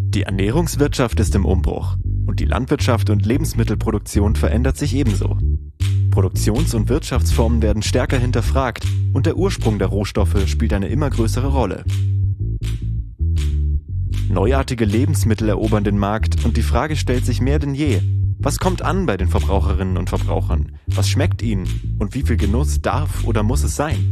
Die Ernährungswirtschaft ist im Umbruch und die Landwirtschaft und Lebensmittelproduktion verändert sich ebenso. Produktions- und Wirtschaftsformen werden stärker hinterfragt und der Ursprung der Rohstoffe spielt eine immer größere Rolle. Neuartige Lebensmittel erobern den Markt und die Frage stellt sich mehr denn je: Was kommt an bei den Verbraucherinnen und Verbrauchern? Was schmeckt ihnen? Und wie viel Genuss darf oder muss es sein?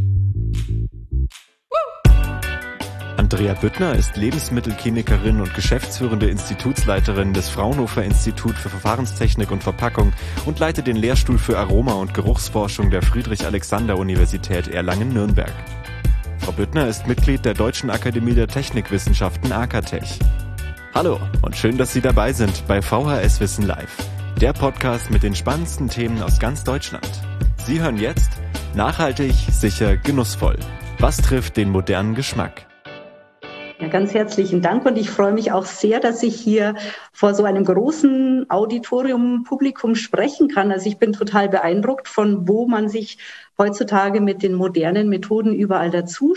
Andrea Büttner ist Lebensmittelchemikerin und geschäftsführende Institutsleiterin des Fraunhofer Institut für Verfahrenstechnik und Verpackung und leitet den Lehrstuhl für Aroma- und Geruchsforschung der Friedrich-Alexander-Universität Erlangen-Nürnberg. Frau Büttner ist Mitglied der Deutschen Akademie der Technikwissenschaften AKTech. Hallo und schön, dass Sie dabei sind bei VHS Wissen Live, der Podcast mit den spannendsten Themen aus ganz Deutschland. Sie hören jetzt Nachhaltig, sicher, genussvoll. Was trifft den modernen Geschmack? Ja, ganz herzlichen Dank und ich freue mich auch sehr, dass ich hier vor so einem großen Auditorium, Publikum sprechen kann. Also ich bin total beeindruckt, von wo man sich heutzutage mit den modernen Methoden überall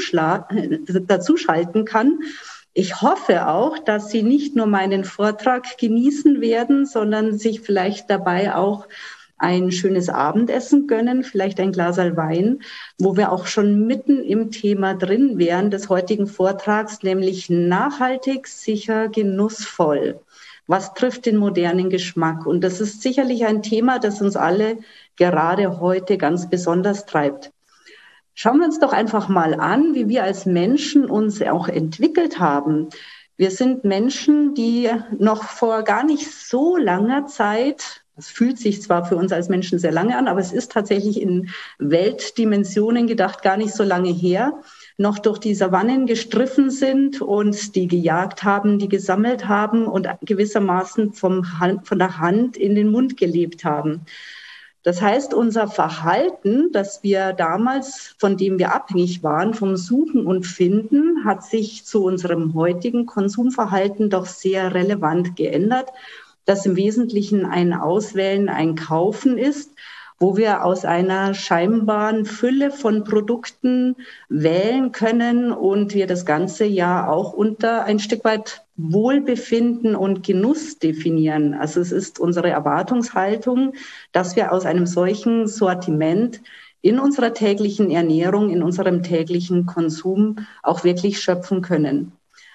dazuschalten kann. Ich hoffe auch, dass Sie nicht nur meinen Vortrag genießen werden, sondern sich vielleicht dabei auch ein schönes Abendessen gönnen, vielleicht ein Glaserl Wein, wo wir auch schon mitten im Thema drin wären des heutigen Vortrags, nämlich nachhaltig, sicher, genussvoll. Was trifft den modernen Geschmack? Und das ist sicherlich ein Thema, das uns alle gerade heute ganz besonders treibt. Schauen wir uns doch einfach mal an, wie wir als Menschen uns auch entwickelt haben. Wir sind Menschen, die noch vor gar nicht so langer Zeit, es fühlt sich zwar für uns als Menschen sehr lange an, aber es ist tatsächlich in Weltdimensionen gedacht gar nicht so lange her, noch durch die Savannen gestriffen sind und die gejagt haben, die gesammelt haben und gewissermaßen von der Hand in den Mund gelebt haben. Das heißt, unser Verhalten, das wir damals, von dem wir abhängig waren, vom Suchen und Finden, hat sich zu unserem heutigen Konsumverhalten doch sehr relevant geändert, das im Wesentlichen ein Auswählen, ein Kaufen ist, wo wir aus einer scheinbaren Fülle von Produkten wählen können und wir das Ganze ja auch unter ein Stück weit Wohlbefinden und Genuss definieren. Also es ist unsere Erwartungshaltung, dass wir aus einem solchen Sortiment in unserer täglichen Ernährung, in unserem täglichen Konsum auch wirklich schöpfen können.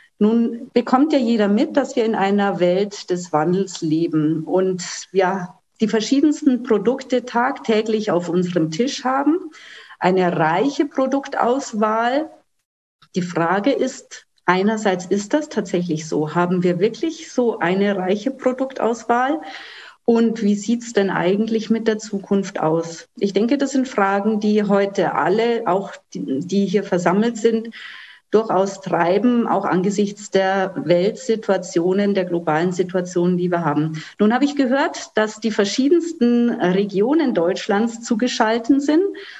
Nun bekommt ja jeder mit, dass wir in einer Welt des Wandels leben und wir die verschiedensten Produkte tagtäglich auf unserem Tisch haben, eine reiche Produktauswahl. Die Frage ist, einerseits ist das tatsächlich so? Haben wir wirklich so eine reiche Produktauswahl? Und wie sieht's denn eigentlich mit der Zukunft aus? Ich denke, das sind Fragen, die heute alle, auch die hier versammelt sind, durchaus treiben, auch angesichts der Weltsituationen, der globalen Situationen, die wir haben. Nun habe ich gehört, dass die verschiedensten Regionen Deutschlands zugeschaltet sind.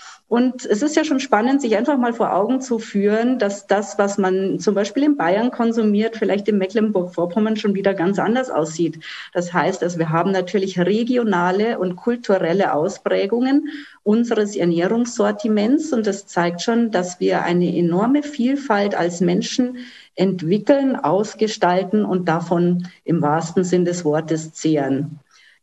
Und es ist ja schon spannend, sich einfach mal vor Augen zu führen, dass das, was man zum Beispiel in Bayern konsumiert, vielleicht in Mecklenburg-Vorpommern schon wieder ganz anders aussieht. Das heißt, also wir haben natürlich regionale und kulturelle Ausprägungen unseres Ernährungssortiments und das zeigt schon, dass wir eine enorme Vielfalt als Menschen entwickeln, ausgestalten und davon im wahrsten Sinn des Wortes zehren.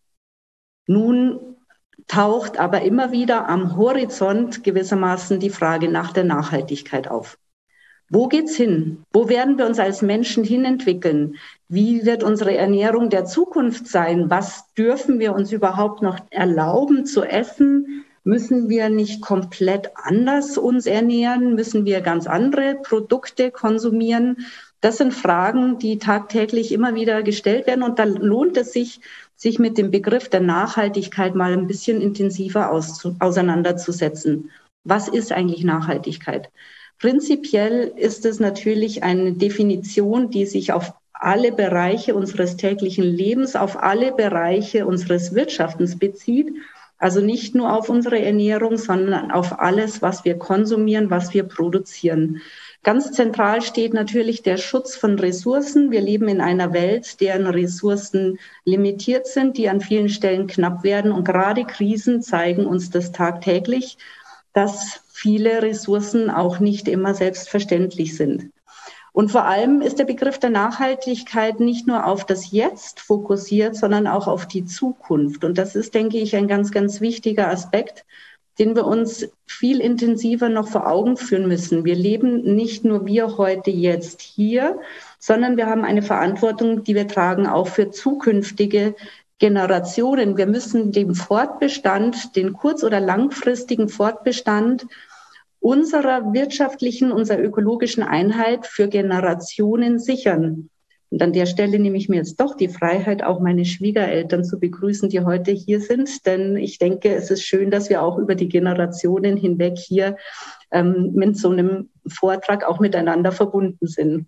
Nun taucht aber immer wieder am Horizont gewissermaßen die Frage nach der Nachhaltigkeit auf. Wo geht's hin? Wo werden wir uns als Menschen hinentwickeln? Wie wird unsere Ernährung der Zukunft sein? Was dürfen wir uns überhaupt noch erlauben zu essen? Müssen wir nicht komplett anders uns ernähren? Müssen wir ganz andere Produkte konsumieren? Das sind Fragen, die tagtäglich immer wieder gestellt werden und da lohnt es sich mit dem Begriff der Nachhaltigkeit mal ein bisschen intensiver auseinanderzusetzen. Was ist eigentlich Nachhaltigkeit? Prinzipiell ist es natürlich eine Definition, die sich auf alle Bereiche unseres täglichen Lebens, auf alle Bereiche unseres Wirtschaftens bezieht. Also nicht nur auf unsere Ernährung, sondern auf alles, was wir konsumieren, was wir produzieren. Ganz zentral steht natürlich der Schutz von Ressourcen. Wir leben in einer Welt, deren Ressourcen limitiert sind, die an vielen Stellen knapp werden. Und gerade Krisen zeigen uns das tagtäglich, dass viele Ressourcen auch nicht immer selbstverständlich sind. Und vor allem ist der Begriff der Nachhaltigkeit nicht nur auf das Jetzt fokussiert, sondern auch auf die Zukunft. Und das ist, denke ich, ein ganz, ganz wichtiger Aspekt, den wir uns viel intensiver noch vor Augen führen müssen. Wir leben nicht nur wir heute jetzt hier, sondern wir haben eine Verantwortung, die wir tragen, auch für zukünftige Generationen. Wir müssen den Fortbestand, den kurz- oder langfristigen Fortbestand unserer wirtschaftlichen, unserer ökologischen Einheit für Generationen sichern. Und an der Stelle nehme ich mir jetzt doch die Freiheit, auch meine Schwiegereltern zu begrüßen, die heute hier sind. Denn ich denke, es ist schön, dass wir auch über die Generationen hinweg hier mit so einem Vortrag auch miteinander verbunden sind.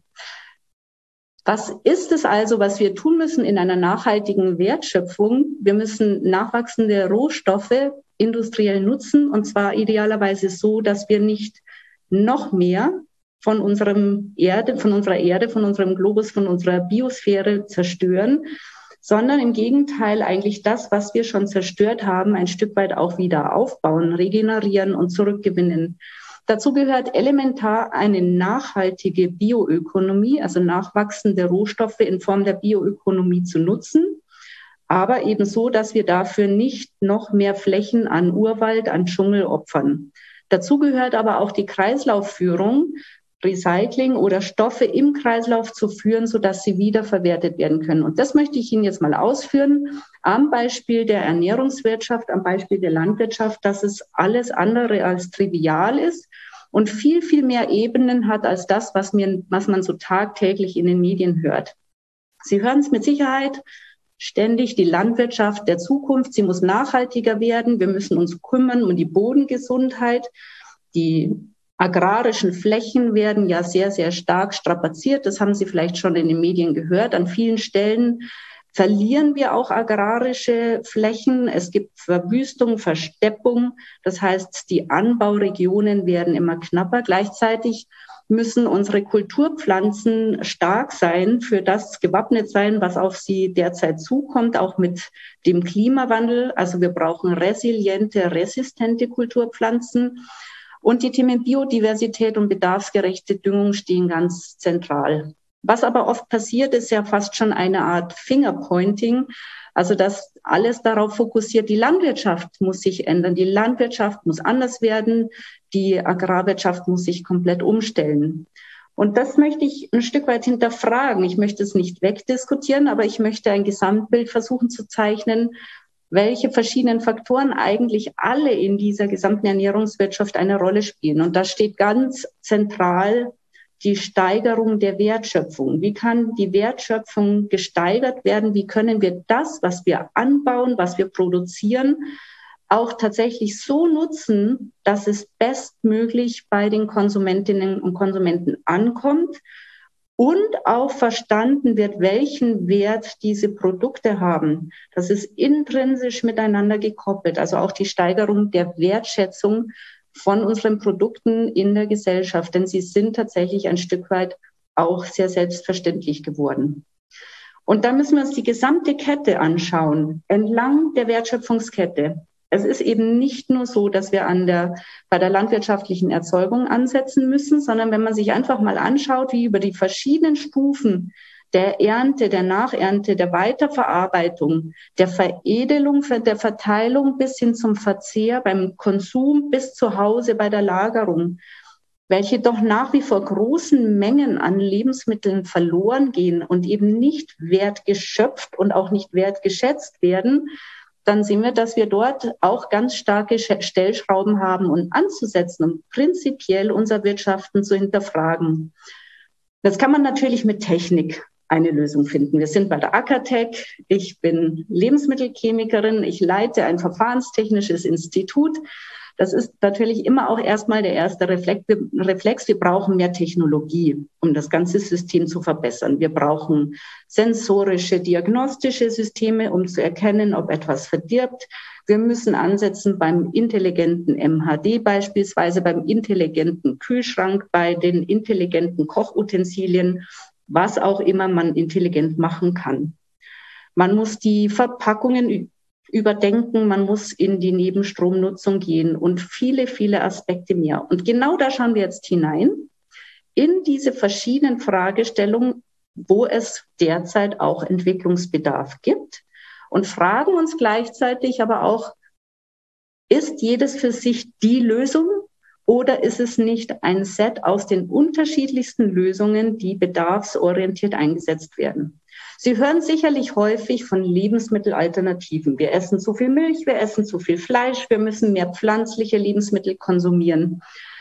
Was ist es also, was wir tun müssen in einer nachhaltigen Wertschöpfung? Wir müssen nachwachsende Rohstoffe industriell nutzen, und zwar idealerweise so, dass wir nicht noch mehr von unserer Erde, von unserem Globus, von unserer Biosphäre zerstören, sondern im Gegenteil eigentlich das, was wir schon zerstört haben, ein Stück weit auch wieder aufbauen, regenerieren und zurückgewinnen. Dazu gehört elementar eine nachhaltige Bioökonomie, also nachwachsende Rohstoffe in Form der Bioökonomie zu nutzen, aber eben so, dass wir dafür nicht noch mehr Flächen an Urwald, an Dschungel opfern. Dazu gehört aber auch die Kreislaufführung, Recycling oder Stoffe im Kreislauf zu führen, sodass sie wiederverwertet werden können. Und das möchte ich Ihnen jetzt mal ausführen am Beispiel der Ernährungswirtschaft, am Beispiel der Landwirtschaft, dass es alles andere als trivial ist und viel, viel mehr Ebenen hat als das, was man so tagtäglich in den Medien hört. Sie hören es mit Sicherheit ständig, die Landwirtschaft der Zukunft, sie muss nachhaltiger werden. Wir müssen uns kümmern um die Bodengesundheit. Die agrarischen Flächen werden ja sehr, sehr stark strapaziert. Das haben Sie vielleicht schon in den Medien gehört. An vielen Stellen verlieren wir auch agrarische Flächen. Es gibt Verwüstung, Versteppung. Das heißt, die Anbauregionen werden immer knapper. Gleichzeitig müssen unsere Kulturpflanzen stark sein, für das gewappnet sein, was auf sie derzeit zukommt, auch mit dem Klimawandel. Also wir brauchen resiliente, resistente Kulturpflanzen. Und die Themen Biodiversität und bedarfsgerechte Düngung stehen ganz zentral. Was aber oft passiert, ist ja fast schon eine Art Fingerpointing. Also dass alles darauf fokussiert, die Landwirtschaft muss sich ändern, die Landwirtschaft muss anders werden, die Agrarwirtschaft muss sich komplett umstellen. Und das möchte ich ein Stück weit hinterfragen. Ich möchte es nicht wegdiskutieren, aber ich möchte ein Gesamtbild versuchen zu zeichnen, welche verschiedenen Faktoren eigentlich alle in dieser gesamten Ernährungswirtschaft eine Rolle spielen. Und da steht ganz zentral die Steigerung der Wertschöpfung. Wie kann die Wertschöpfung gesteigert werden? Wie können wir das, was wir anbauen, was wir produzieren, auch tatsächlich so nutzen, dass es bestmöglich bei den Konsumentinnen und Konsumenten ankommt und auch verstanden wird, welchen Wert diese Produkte haben. Das ist intrinsisch miteinander gekoppelt, also auch die Steigerung der Wertschätzung von unseren Produkten in der Gesellschaft, denn sie sind tatsächlich ein Stück weit auch sehr selbstverständlich geworden. Und da müssen wir uns die gesamte Kette anschauen, entlang der Wertschöpfungskette. Es ist eben nicht nur so, dass wir bei der landwirtschaftlichen Erzeugung ansetzen müssen, sondern wenn man sich einfach mal anschaut, wie über die verschiedenen Stufen der Ernte, der Nachernte, der Weiterverarbeitung, der Veredelung, der Verteilung bis hin zum Verzehr, beim Konsum bis zu Hause bei der Lagerung, welche doch nach wie vor großen Mengen an Lebensmitteln verloren gehen und eben nicht wertgeschöpft und auch nicht wertgeschätzt werden, dann sehen wir, dass wir dort auch ganz starke Stellschrauben haben und anzusetzen, um prinzipiell unser Wirtschaften zu hinterfragen. Das kann man natürlich mit Technik eine Lösung finden. Wir sind bei der Ackertech. Ich bin Lebensmittelchemikerin. Ich leite ein verfahrenstechnisches Institut. Das ist natürlich immer auch erstmal der erste Reflex. Wir brauchen mehr Technologie, um das ganze System zu verbessern. Wir brauchen sensorische, diagnostische Systeme, um zu erkennen, ob etwas verdirbt. Wir müssen ansetzen beim intelligenten MHD beispielsweise, beim intelligenten Kühlschrank, bei den intelligenten Kochutensilien, was auch immer man intelligent machen kann. Man muss die Verpackungen überdenken, man muss in die Nebenstromnutzung gehen und viele, viele Aspekte mehr. Und genau da schauen wir jetzt hinein in diese verschiedenen Fragestellungen, wo es derzeit auch Entwicklungsbedarf gibt, und fragen uns gleichzeitig aber auch, ist jedes für sich die Lösung oder ist es nicht ein Set aus den unterschiedlichsten Lösungen, die bedarfsorientiert eingesetzt werden? Sie hören sicherlich häufig von Lebensmittelalternativen. Wir essen zu viel Milch, wir essen zu viel Fleisch, wir müssen mehr pflanzliche Lebensmittel konsumieren.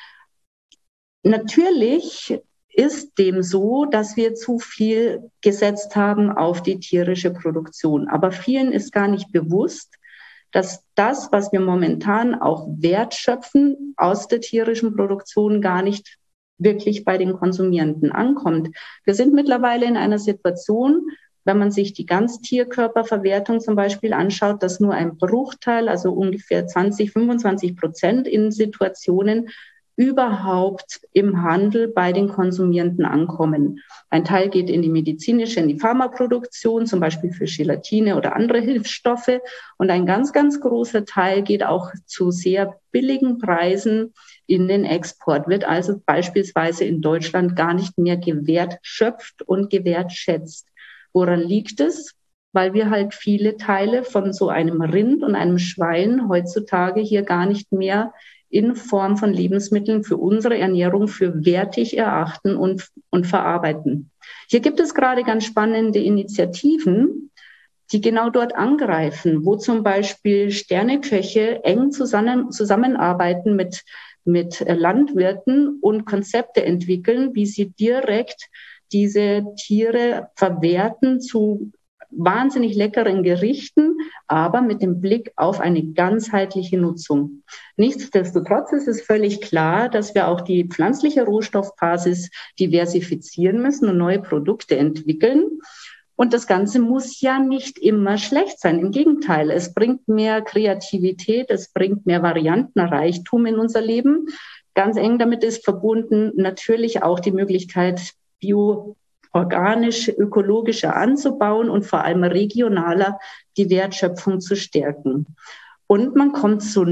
Natürlich ist dem so, dass wir zu viel gesetzt haben auf die tierische Produktion. Aber vielen ist gar nicht bewusst, dass das, was wir momentan auch wertschöpfen aus der tierischen Produktion, gar nicht wirklich bei den Konsumierenden ankommt. Wir sind mittlerweile in einer Situation, wenn man sich die Ganztierkörperverwertung zum Beispiel anschaut, dass nur ein Bruchteil, also ungefähr 20-25% in Situationen überhaupt im Handel bei den Konsumierenden ankommen. Ein Teil geht in die medizinische, in die Pharmaproduktion, zum Beispiel für Gelatine oder andere Hilfsstoffe. Und ein ganz, ganz großer Teil geht auch zu sehr billigen Preisen in den Export, wird also beispielsweise in Deutschland gar nicht mehr gewertschöpft und gewertschätzt. Woran liegt es? Weil wir halt viele Teile von so einem Rind und einem Schwein heutzutage hier gar nicht mehr in Form von Lebensmitteln für unsere Ernährung für wertig erachten und verarbeiten. Hier gibt es gerade ganz spannende Initiativen, die genau dort angreifen, wo zum Beispiel Sterneköche eng zusammenarbeiten mit Landwirten und Konzepte entwickeln, wie sie direkt diese Tiere verwerten zu wahnsinnig leckeren Gerichten, aber mit dem Blick auf eine ganzheitliche Nutzung. Nichtsdestotrotz ist es völlig klar, dass wir auch die pflanzliche Rohstoffbasis diversifizieren müssen und neue Produkte entwickeln. Und das Ganze muss ja nicht immer schlecht sein. Im Gegenteil, es bringt mehr Kreativität, es bringt mehr Variantenreichtum in unser Leben. Ganz eng damit ist verbunden natürlich auch die Möglichkeit, organisch, ökologischer anzubauen und vor allem regionaler die Wertschöpfung zu stärken. Und man kommt zu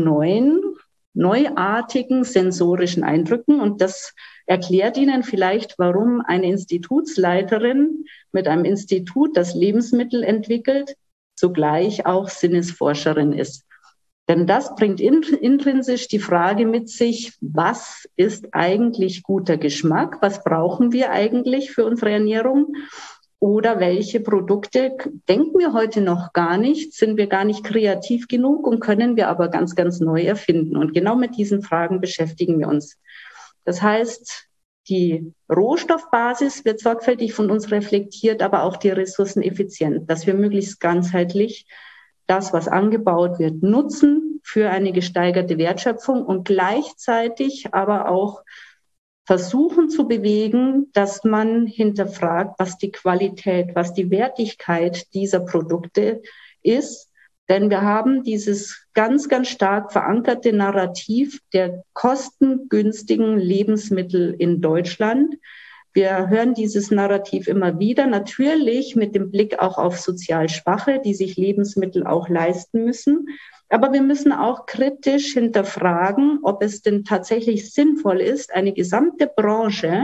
neuartigen sensorischen Eindrücken. Und das erklärt Ihnen vielleicht, warum eine Institutsleiterin mit einem Institut, das Lebensmittel entwickelt, zugleich auch Sinnesforscherin ist. Denn das bringt intrinsisch die Frage mit sich, was ist eigentlich guter Geschmack? Was brauchen wir eigentlich für unsere Ernährung? Oder welche Produkte denken wir heute noch gar nicht, sind wir gar nicht kreativ genug und können wir aber ganz, ganz neu erfinden? Und genau mit diesen Fragen beschäftigen wir uns. Das heißt, die Rohstoffbasis wird sorgfältig von uns reflektiert, aber auch die ressourceneffizient, dass wir möglichst ganzheitlich das, was angebaut wird, nutzen für eine gesteigerte Wertschöpfung und gleichzeitig aber auch versuchen zu bewegen, dass man hinterfragt, was die Qualität, was die Wertigkeit dieser Produkte ist. Denn wir haben dieses ganz, ganz stark verankerte Narrativ der kostengünstigen Lebensmittel in Deutschland. Wir hören dieses Narrativ immer wieder, natürlich mit dem Blick auch auf sozial Schwache, die sich Lebensmittel auch leisten müssen. Aber wir müssen auch kritisch hinterfragen, ob es denn tatsächlich sinnvoll ist, eine gesamte Branche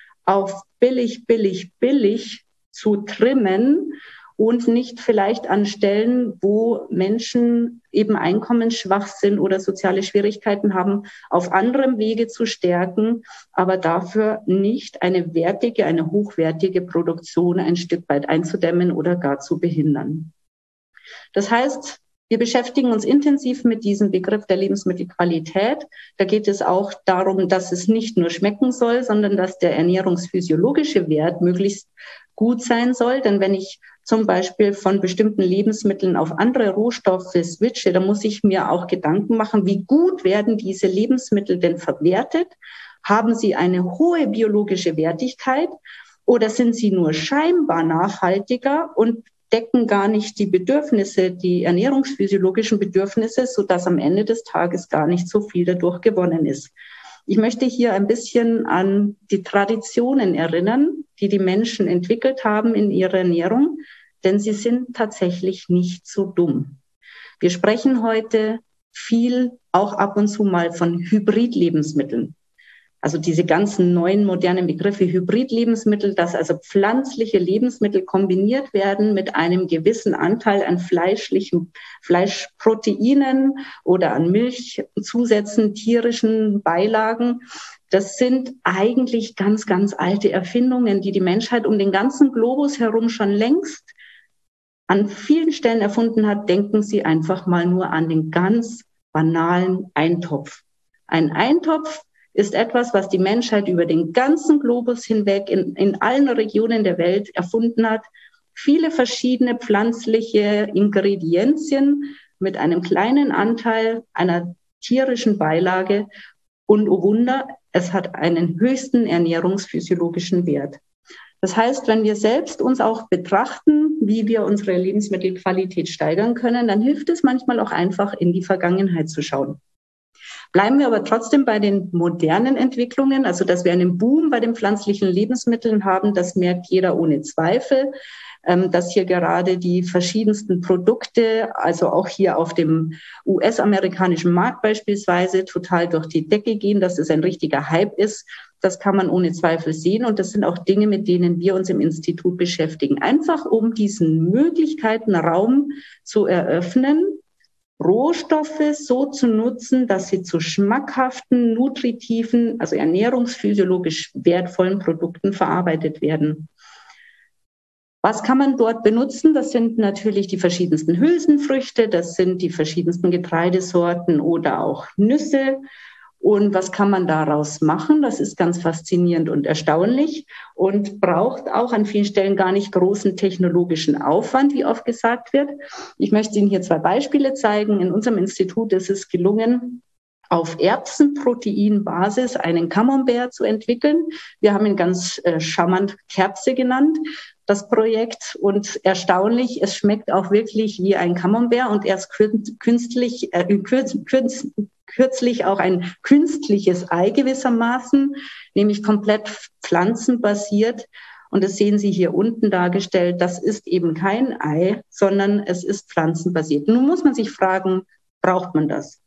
auf billig, billig, billig zu trimmen und nicht vielleicht an Stellen, wo Menschen eben einkommensschwach sind oder soziale Schwierigkeiten haben, auf anderem Wege zu stärken, aber dafür nicht eine wertige, eine hochwertige Produktion ein Stück weit einzudämmen oder gar zu behindern. Das heißt, wir beschäftigen uns intensiv mit diesem Begriff der Lebensmittelqualität. Da geht es auch darum, dass es nicht nur schmecken soll, sondern dass der ernährungsphysiologische Wert möglichst gut sein soll. Denn wenn ich zum Beispiel von bestimmten Lebensmitteln auf andere Rohstoffe switche, dann muss ich mir auch Gedanken machen, wie gut werden diese Lebensmittel denn verwertet? Haben sie eine hohe biologische Wertigkeit oder sind sie nur scheinbar nachhaltiger und decken gar nicht die Bedürfnisse, die ernährungsphysiologischen Bedürfnisse, sodass am Ende des Tages gar nicht so viel dadurch gewonnen ist. Ich möchte hier ein bisschen an die Traditionen erinnern, die die Menschen entwickelt haben in ihrer Ernährung, denn sie sind tatsächlich nicht so dumm. Wir sprechen heute viel, auch ab und zu mal von Hybrid-Lebensmitteln. also diese ganzen neuen modernen Begriffe Hybrid-Lebensmittel, dass also pflanzliche Lebensmittel kombiniert werden mit einem gewissen Anteil an Fleischproteinen oder an Milchzusätzen, tierischen Beilagen. Das sind eigentlich ganz, ganz alte Erfindungen, die die Menschheit um den ganzen Globus herum schon längst an vielen Stellen erfunden hat. Denken Sie einfach mal nur an den ganz banalen Eintopf. Ein Eintopf ist etwas, was die Menschheit über den ganzen Globus hinweg in allen Regionen der Welt erfunden hat. Viele verschiedene pflanzliche Ingredienzien mit einem kleinen Anteil einer tierischen Beilage. Und oh Wunder, es hat einen höchsten ernährungsphysiologischen Wert. Das heißt, wenn wir selbst uns auch betrachten, wie wir unsere Lebensmittelqualität steigern können, dann hilft es manchmal auch einfach, in die Vergangenheit zu schauen. Bleiben wir aber trotzdem bei den modernen Entwicklungen, also dass wir einen Boom bei den pflanzlichen Lebensmitteln haben, das merkt jeder ohne Zweifel, dass hier gerade die verschiedensten Produkte, also auch hier auf dem US-amerikanischen Markt beispielsweise, total durch die Decke gehen, dass es ein richtiger Hype ist. Das kann man ohne Zweifel sehen und das sind auch Dinge, mit denen wir uns im Institut beschäftigen. Einfach um diesen Möglichkeiten Raum zu eröffnen, Rohstoffe so zu nutzen, dass sie zu schmackhaften, nutritiven, also ernährungsphysiologisch wertvollen Produkten verarbeitet werden. Was kann man dort benutzen? Das sind natürlich die verschiedensten Hülsenfrüchte, das sind die verschiedensten Getreidesorten oder auch Nüsse. Und was kann man daraus machen? Das ist ganz faszinierend und erstaunlich und braucht auch an vielen Stellen gar nicht großen technologischen Aufwand, wie oft gesagt wird. Ich möchte Ihnen hier 2 Beispiele zeigen. In unserem Institut ist es gelungen, auf Erbsenproteinbasis einen Camembert zu entwickeln. Wir haben ihn ganz charmant Kerbse genannt, das Projekt. Und erstaunlich, es schmeckt auch wirklich wie ein Camembert und erst kürzlich auch ein künstliches Ei gewissermaßen, nämlich komplett pflanzenbasiert. Und das sehen Sie hier unten dargestellt. Das ist eben kein Ei, sondern es ist pflanzenbasiert. Nun muss man sich fragen, braucht man das?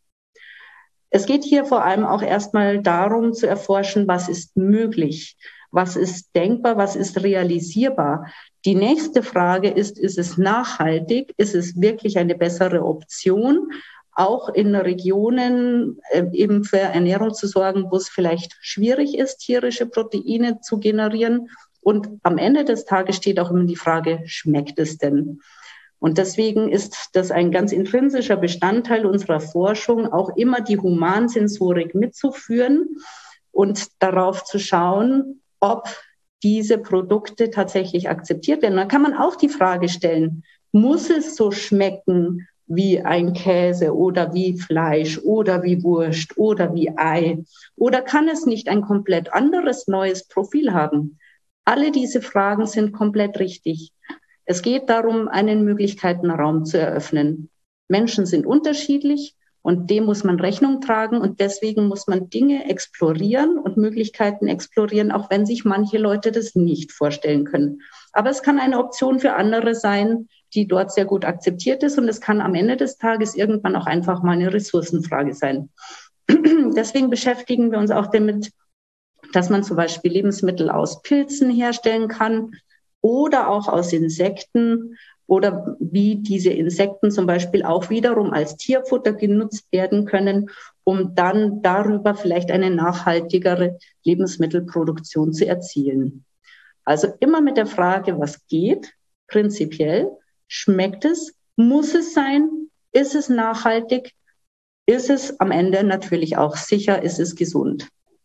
Es geht hier vor allem auch erstmal darum zu erforschen, was ist möglich, was ist denkbar, was ist realisierbar. Die nächste Frage ist es nachhaltig? Ist es wirklich eine bessere Option, auch in Regionen eben für Ernährung zu sorgen, wo es vielleicht schwierig ist, tierische Proteine zu generieren? Und am Ende des Tages steht auch immer die Frage, schmeckt es denn? Und deswegen ist das ein ganz intrinsischer Bestandteil unserer Forschung, auch immer die Humansensorik mitzuführen und darauf zu schauen, ob diese Produkte tatsächlich akzeptiert werden. Dann kann man auch die Frage stellen, muss es so schmecken wie ein Käse oder wie Fleisch oder wie Wurst oder wie Ei? Oder kann es nicht ein komplett anderes neues Profil haben? Alle diese Fragen sind komplett richtig. Es geht darum, einen Möglichkeitenraum zu eröffnen. Menschen sind unterschiedlich und dem muss man Rechnung tragen und deswegen muss man Dinge explorieren und Möglichkeiten explorieren, auch wenn sich manche Leute das nicht vorstellen können. Aber es kann eine Option für andere sein, die dort sehr gut akzeptiert ist und es kann am Ende des Tages irgendwann auch einfach mal eine Ressourcenfrage sein. Deswegen beschäftigen wir uns auch damit, dass man zum Beispiel Lebensmittel aus Pilzen herstellen kann, oder auch aus Insekten oder wie diese Insekten zum Beispiel auch wiederum als Tierfutter genutzt werden können, um dann darüber vielleicht eine nachhaltigere Lebensmittelproduktion zu erzielen. Also immer mit der Frage, was geht, prinzipiell, schmeckt es, muss es sein, ist es nachhaltig, ist es am Ende natürlich auch sicher, ist es gesund.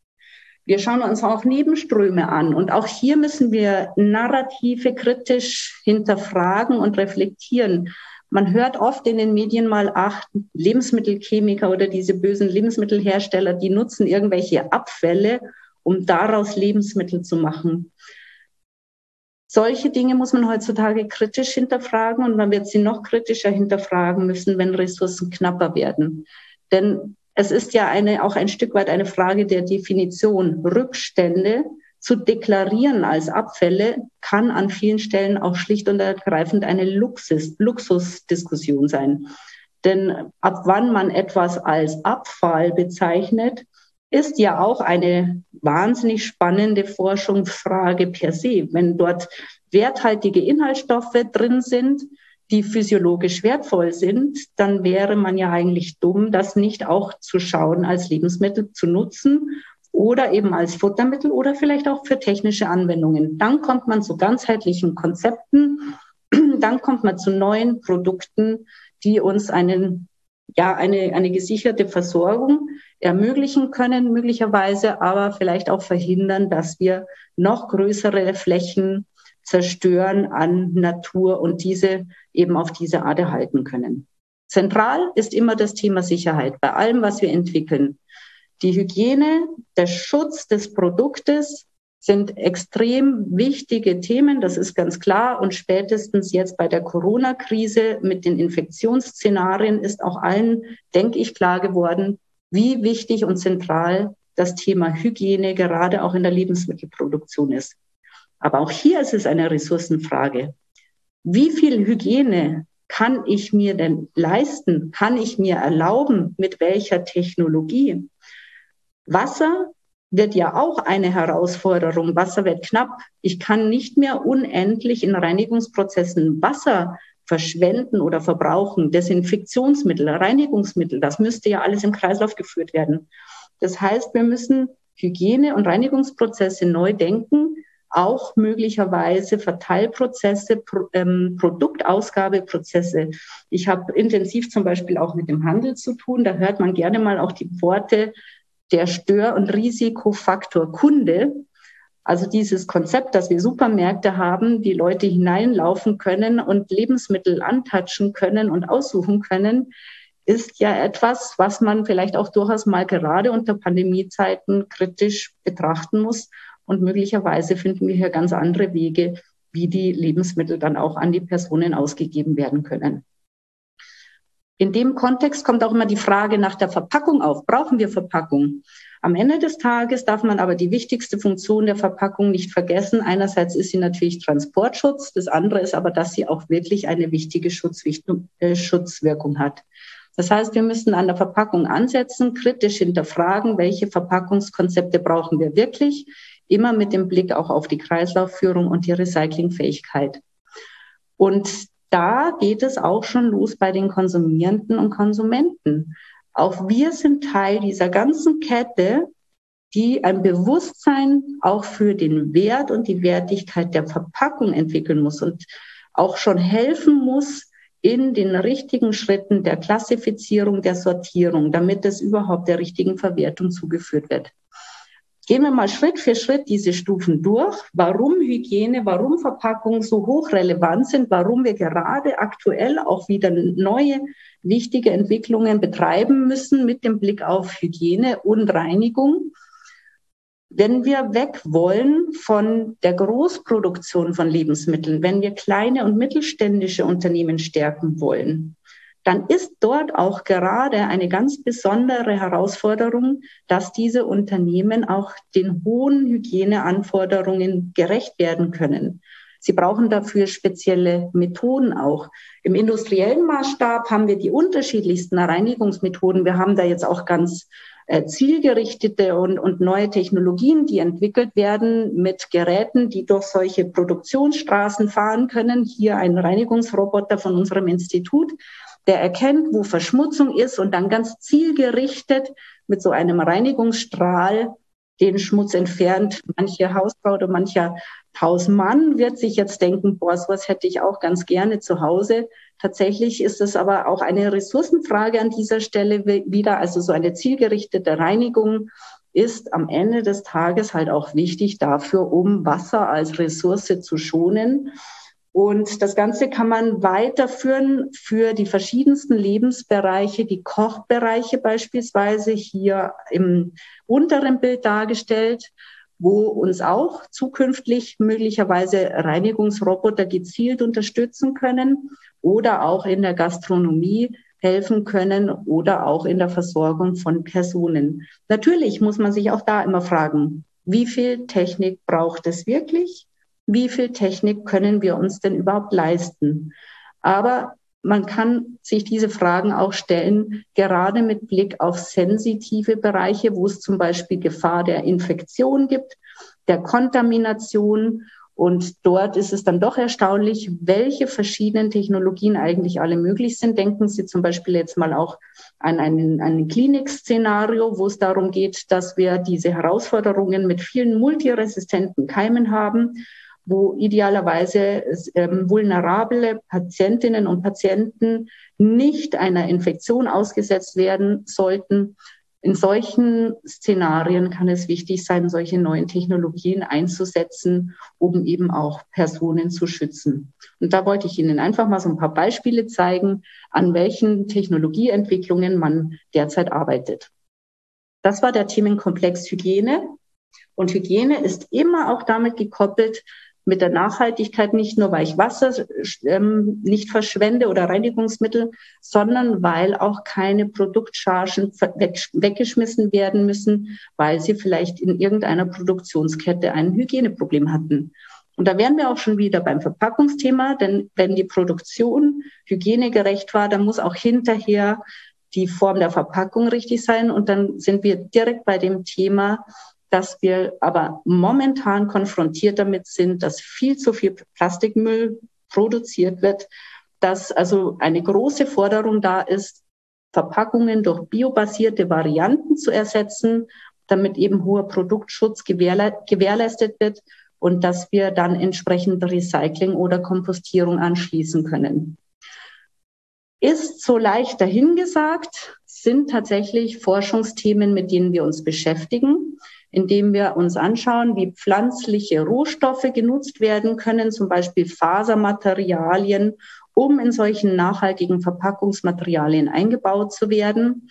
Wir schauen uns auch Nebenströme an und auch hier müssen wir Narrative kritisch hinterfragen und reflektieren. Man hört oft in den Medien mal, Lebensmittelchemiker oder diese bösen Lebensmittelhersteller, die nutzen irgendwelche Abfälle, um daraus Lebensmittel zu machen. Solche Dinge muss man heutzutage kritisch hinterfragen und man wird sie noch kritischer hinterfragen müssen, wenn Ressourcen knapper werden. Denn es ist ja auch ein Stück weit eine Frage der Definition. Rückstände zu deklarieren als Abfälle kann an vielen Stellen auch schlicht und ergreifend eine Luxusdiskussion sein. Denn ab wann man etwas als Abfall bezeichnet, ist ja auch eine wahnsinnig spannende Forschungsfrage per se. Wenn dort werthaltige Inhaltsstoffe drin sind, die physiologisch wertvoll sind, dann wäre man ja eigentlich dumm, das nicht auch zu schauen, als Lebensmittel zu nutzen oder eben als Futtermittel oder vielleicht auch für technische Anwendungen. Dann kommt man zu ganzheitlichen Konzepten, dann kommt man zu neuen Produkten, die uns eine gesicherte Versorgung ermöglichen können, möglicherweise, aber vielleicht auch verhindern, dass wir noch größere Flächen zerstören an Natur und diese eben auf diese Art erhalten können. Zentral ist immer das Thema Sicherheit bei allem, was wir entwickeln. Die Hygiene, der Schutz des Produktes sind extrem wichtige Themen, das ist ganz klar. Und spätestens jetzt bei der Corona-Krise mit den Infektionsszenarien ist auch allen, denke ich, klar geworden, wie wichtig und zentral das Thema Hygiene gerade auch in der Lebensmittelproduktion ist. Aber auch hier ist es eine Ressourcenfrage. Wie viel Hygiene kann ich mir denn leisten? Kann ich mir erlauben? Mit welcher Technologie? Wasser wird ja auch eine Herausforderung. Wasser wird knapp. Ich kann nicht mehr unendlich in Reinigungsprozessen Wasser verschwenden oder verbrauchen. Desinfektionsmittel, Reinigungsmittel, das müsste ja alles im Kreislauf geführt werden. Das heißt, wir müssen Hygiene- und Reinigungsprozesse neu denken, auch möglicherweise Verteilprozesse, Produktausgabeprozesse. Ich habe intensiv zum Beispiel auch mit dem Handel zu tun. Da hört man gerne mal auch die Worte der Stör- und Risikofaktor Kunde. Also dieses Konzept, dass wir Supermärkte haben, die Leute hineinlaufen können und Lebensmittel antatschen können und aussuchen können, ist ja etwas, was man vielleicht auch durchaus mal gerade unter Pandemiezeiten kritisch betrachten muss. Und möglicherweise finden wir hier ganz andere Wege, wie die Lebensmittel dann auch an die Personen ausgegeben werden können. In dem Kontext kommt auch immer die Frage nach der Verpackung auf. Brauchen wir Verpackung? Am Ende des Tages darf man aber die wichtigste Funktion der Verpackung nicht vergessen. Einerseits ist sie natürlich Transportschutz. Das andere ist aber, dass sie auch wirklich eine wichtige Schutzwirkung hat. Das heißt, wir müssen an der Verpackung ansetzen, kritisch hinterfragen, welche Verpackungskonzepte brauchen wir wirklich, immer mit dem Blick auch auf die Kreislaufführung und die Recyclingfähigkeit. Und da geht es auch schon los bei den Konsumierenden und Konsumenten. Auch wir sind Teil dieser ganzen Kette, die ein Bewusstsein auch für den Wert und die Wertigkeit der Verpackung entwickeln muss und auch schon helfen muss in den richtigen Schritten der Klassifizierung, der Sortierung, damit es überhaupt der richtigen Verwertung zugeführt wird. Gehen wir mal Schritt für Schritt diese Stufen durch, warum Hygiene, warum Verpackung so hochrelevant sind, warum wir gerade aktuell auch wieder neue, wichtige Entwicklungen betreiben müssen mit dem Blick auf Hygiene und Reinigung. Wenn wir weg wollen von der Großproduktion von Lebensmitteln, wenn wir kleine und mittelständische Unternehmen stärken wollen, dann ist dort auch gerade eine ganz besondere Herausforderung, dass diese Unternehmen auch den hohen Hygieneanforderungen gerecht werden können. Sie brauchen dafür spezielle Methoden auch. Im industriellen Maßstab haben wir die unterschiedlichsten Reinigungsmethoden. Wir haben da jetzt auch ganz zielgerichtete und neue Technologien, die entwickelt werden mit Geräten, die durch solche Produktionsstraßen fahren können. Hier ein Reinigungsroboter von unserem Institut, der erkennt, wo Verschmutzung ist und dann ganz zielgerichtet mit so einem Reinigungsstrahl den Schmutz entfernt. Manche Hausfrau oder mancher Hausmann wird sich jetzt denken, boah, sowas hätte ich auch ganz gerne zu Hause. Tatsächlich ist es aber auch eine Ressourcenfrage an dieser Stelle wieder. Also so eine zielgerichtete Reinigung ist am Ende des Tages halt auch wichtig dafür, um Wasser als Ressource zu schonen. Und das Ganze kann man weiterführen für die verschiedensten Lebensbereiche, die Kochbereiche beispielsweise hier im unteren Bild dargestellt, wo uns auch zukünftig möglicherweise Reinigungsroboter gezielt unterstützen können oder auch in der Gastronomie helfen können oder auch in der Versorgung von Personen. Natürlich muss man sich auch da immer fragen, wie viel Technik braucht es wirklich? Wie viel Technik können wir uns denn überhaupt leisten? Aber man kann sich diese Fragen auch stellen, gerade mit Blick auf sensitive Bereiche, wo es zum Beispiel Gefahr der Infektion gibt, der Kontamination. Und dort ist es dann doch erstaunlich, welche verschiedenen Technologien eigentlich alle möglich sind. Denken Sie zum Beispiel jetzt mal auch an ein Klinik-Szenario, wo es darum geht, dass wir diese Herausforderungen mit vielen multiresistenten Keimen haben, wo idealerweise vulnerable Patientinnen und Patienten nicht einer Infektion ausgesetzt werden sollten. In solchen Szenarien kann es wichtig sein, solche neuen Technologien einzusetzen, um eben auch Personen zu schützen. Und da wollte ich Ihnen einfach mal so ein paar Beispiele zeigen, an welchen Technologieentwicklungen man derzeit arbeitet. Das war der Themenkomplex Hygiene. Und Hygiene ist immer auch damit gekoppelt, mit der Nachhaltigkeit, nicht nur, weil ich Wasser nicht verschwende oder Reinigungsmittel, sondern weil auch keine Produktchargen weggeschmissen werden müssen, weil sie vielleicht in irgendeiner Produktionskette ein Hygieneproblem hatten. Und da wären wir auch schon wieder beim Verpackungsthema, denn wenn die Produktion hygienegerecht war, dann muss auch hinterher die Form der Verpackung richtig sein. Und dann sind wir direkt bei dem Thema, dass wir aber momentan konfrontiert damit sind, dass viel zu viel Plastikmüll produziert wird, dass also eine große Forderung da ist, Verpackungen durch biobasierte Varianten zu ersetzen, damit eben hoher Produktschutz gewährleistet wird und dass wir dann entsprechend Recycling oder Kompostierung anschließen können. Ist so leicht dahingesagt, sind tatsächlich Forschungsthemen, mit denen wir uns beschäftigen, indem wir uns anschauen, wie pflanzliche Rohstoffe genutzt werden können, zum Beispiel Fasermaterialien, um in solchen nachhaltigen Verpackungsmaterialien eingebaut zu werden.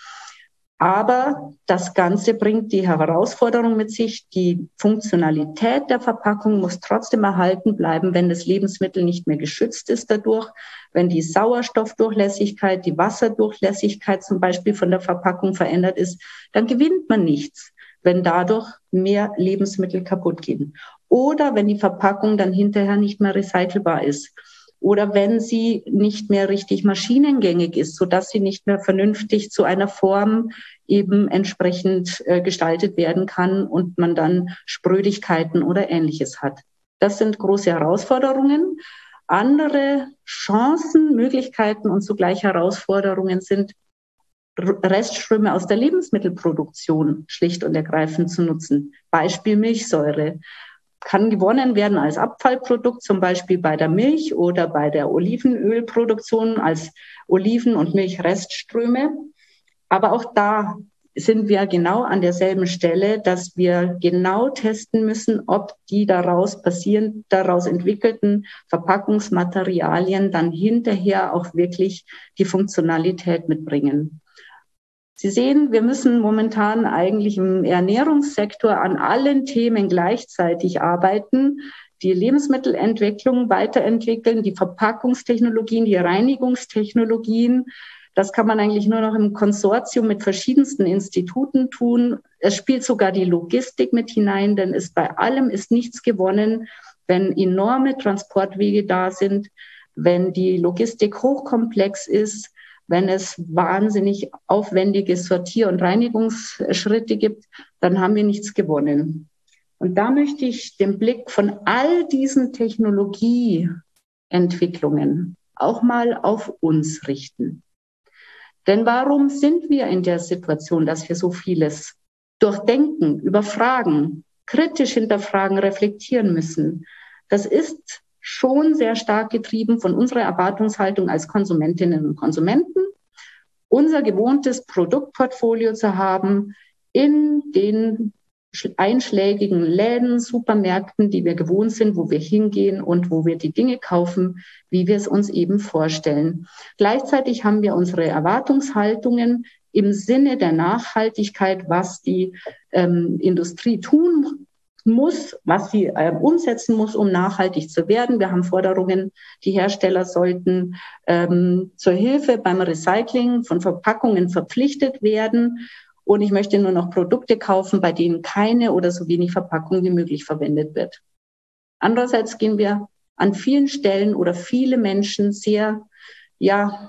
Aber das Ganze bringt die Herausforderung mit sich, die Funktionalität der Verpackung muss trotzdem erhalten bleiben, wenn das Lebensmittel nicht mehr geschützt ist dadurch, wenn die Sauerstoffdurchlässigkeit, die Wasserdurchlässigkeit zum Beispiel von der Verpackung verändert ist, dann gewinnt man nichts, wenn dadurch mehr Lebensmittel kaputt gehen. Oder wenn die Verpackung dann hinterher nicht mehr recycelbar ist. Oder wenn sie nicht mehr richtig maschinengängig ist, sodass sie nicht mehr vernünftig zu einer Form eben entsprechend gestaltet werden kann und man dann Sprödigkeiten oder Ähnliches hat. Das sind große Herausforderungen. Andere Chancen, Möglichkeiten und zugleich Herausforderungen sind, Restströme aus der Lebensmittelproduktion schlicht und ergreifend zu nutzen. Beispiel Milchsäure. Kann gewonnen werden als Abfallprodukt, zum Beispiel bei der Milch oder bei der Olivenölproduktion als Oliven- und Milchrestströme. Aber auch da sind wir genau an derselben Stelle, dass wir genau testen müssen, ob die daraus entwickelten Verpackungsmaterialien dann hinterher auch wirklich die Funktionalität mitbringen. Sie sehen, wir müssen momentan eigentlich im Ernährungssektor an allen Themen gleichzeitig arbeiten, die Lebensmittelentwicklung weiterentwickeln, die Verpackungstechnologien, die Reinigungstechnologien. Das kann man eigentlich nur noch im Konsortium mit verschiedensten Instituten tun. Es spielt sogar die Logistik mit hinein, denn bei allem ist nichts gewonnen, wenn enorme Transportwege da sind, wenn die Logistik hochkomplex ist, wenn es wahnsinnig aufwendige Sortier- und Reinigungsschritte gibt, dann haben wir nichts gewonnen. Und da möchte ich den Blick von all diesen Technologieentwicklungen auch mal auf uns richten. Denn warum sind wir in der Situation, dass wir so vieles durchdenken, überfragen, kritisch hinterfragen, reflektieren müssen? Das ist schon sehr stark getrieben von unserer Erwartungshaltung als Konsumentinnen und Konsumenten, unser gewohntes Produktportfolio zu haben in den einschlägigen Läden, Supermärkten, die wir gewohnt sind, wo wir hingehen und wo wir die Dinge kaufen, wie wir es uns eben vorstellen. Gleichzeitig haben wir unsere Erwartungshaltungen im Sinne der Nachhaltigkeit, was die Industrie tun muss, was sie umsetzen muss, um nachhaltig zu werden. Wir haben Forderungen, die Hersteller sollten zur Hilfe beim Recycling von Verpackungen verpflichtet werden. Und ich möchte nur noch Produkte kaufen, bei denen keine oder so wenig Verpackung wie möglich verwendet wird. Andererseits gehen wir an vielen Stellen oder viele Menschen sehr ja,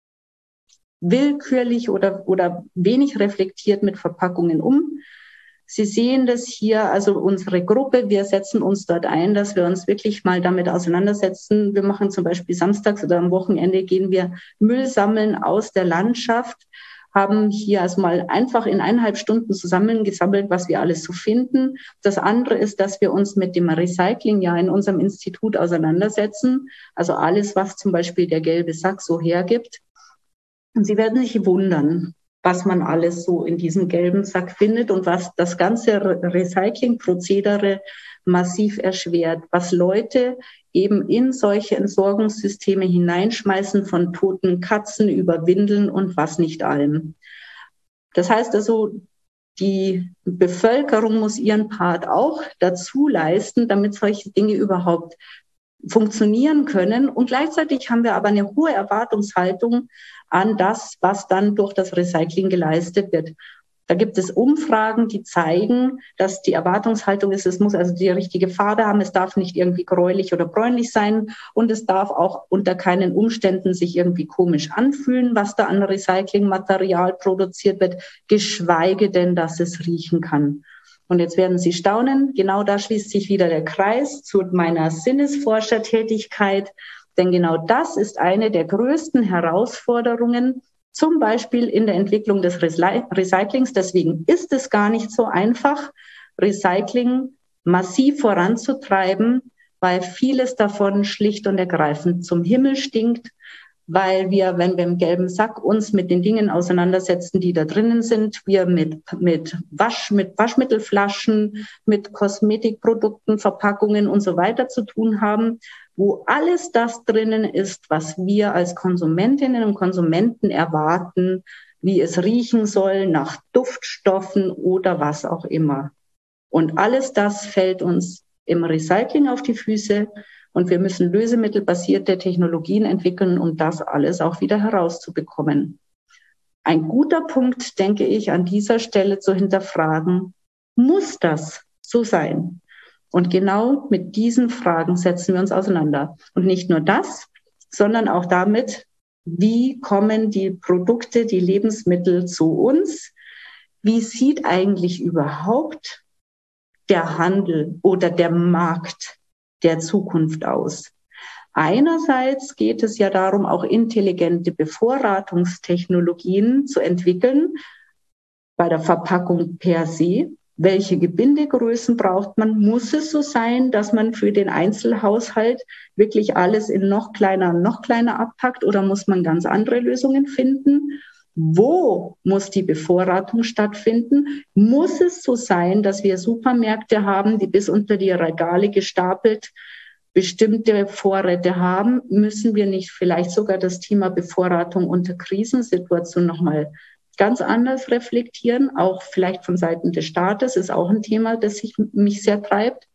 willkürlich oder wenig reflektiert mit Verpackungen um. Sie sehen das hier, also unsere Gruppe, wir setzen uns dort ein, dass wir uns wirklich mal damit auseinandersetzen. Wir machen zum Beispiel samstags oder am Wochenende gehen wir Müll sammeln aus der Landschaft, haben hier also mal einfach in 1,5 Stunden zusammengesammelt, was wir alles so finden. Das andere ist, dass wir uns mit dem Recycling ja in unserem Institut auseinandersetzen. Also alles, was zum Beispiel der gelbe Sack so hergibt. Und Sie werden sich wundern, was man alles so in diesem gelben Sack findet und was das ganze Recyclingprozedere massiv erschwert, was Leute eben in solche Entsorgungssysteme hineinschmeißen, von toten Katzen über Windeln und was nicht allem. Das heißt also, die Bevölkerung muss ihren Part auch dazu leisten, damit solche Dinge überhaupt funktionieren können. Und gleichzeitig haben wir aber eine hohe Erwartungshaltung an das, was dann durch das Recycling geleistet wird. Da gibt es Umfragen, die zeigen, dass die Erwartungshaltung ist, es muss also die richtige Farbe haben, es darf nicht irgendwie gräulich oder bräunlich sein und es darf auch unter keinen Umständen sich irgendwie komisch anfühlen, was da an Recyclingmaterial produziert wird, geschweige denn, dass es riechen kann. Und jetzt werden Sie staunen, genau da schließt sich wieder der Kreis zu meiner Sinnesforschertätigkeit, denn genau das ist eine der größten Herausforderungen, zum Beispiel in der Entwicklung des Recyclings. Deswegen ist es gar nicht so einfach, Recycling massiv voranzutreiben, weil vieles davon schlicht und ergreifend zum Himmel stinkt, weil wir, wenn wir im gelben Sack uns mit den Dingen auseinandersetzen, die da drinnen sind, wir mit Waschmittelflaschen, mit Kosmetikprodukten, Verpackungen und so weiter zu tun haben, wo alles das drinnen ist, was wir als Konsumentinnen und Konsumenten erwarten, wie es riechen soll, nach Duftstoffen oder was auch immer. Und alles das fällt uns im Recycling auf die Füße. Und wir müssen lösemittelbasierte Technologien entwickeln, um das alles auch wieder herauszubekommen. Ein guter Punkt, denke ich, an dieser Stelle zu hinterfragen, muss das so sein? Und genau mit diesen Fragen setzen wir uns auseinander. Und nicht nur das, sondern auch damit, wie kommen die Produkte, die Lebensmittel zu uns? Wie sieht eigentlich überhaupt der Handel oder der Markt der Zukunft aus? Einerseits geht es ja darum, auch intelligente Bevorratungstechnologien zu entwickeln bei der Verpackung per se. Welche Gebindegrößen braucht man? Muss es so sein, dass man für den Einzelhaushalt wirklich alles in noch kleiner abpackt oder muss man ganz andere Lösungen finden? Wo muss die Bevorratung stattfinden? Muss es so sein, dass wir Supermärkte haben, die bis unter die Regale gestapelt bestimmte Vorräte haben? Müssen wir nicht vielleicht sogar das Thema Bevorratung unter Krisensituationen nochmal ganz anders reflektieren? Auch vielleicht von Seiten des Staates ist auch ein Thema, das mich sehr treibt.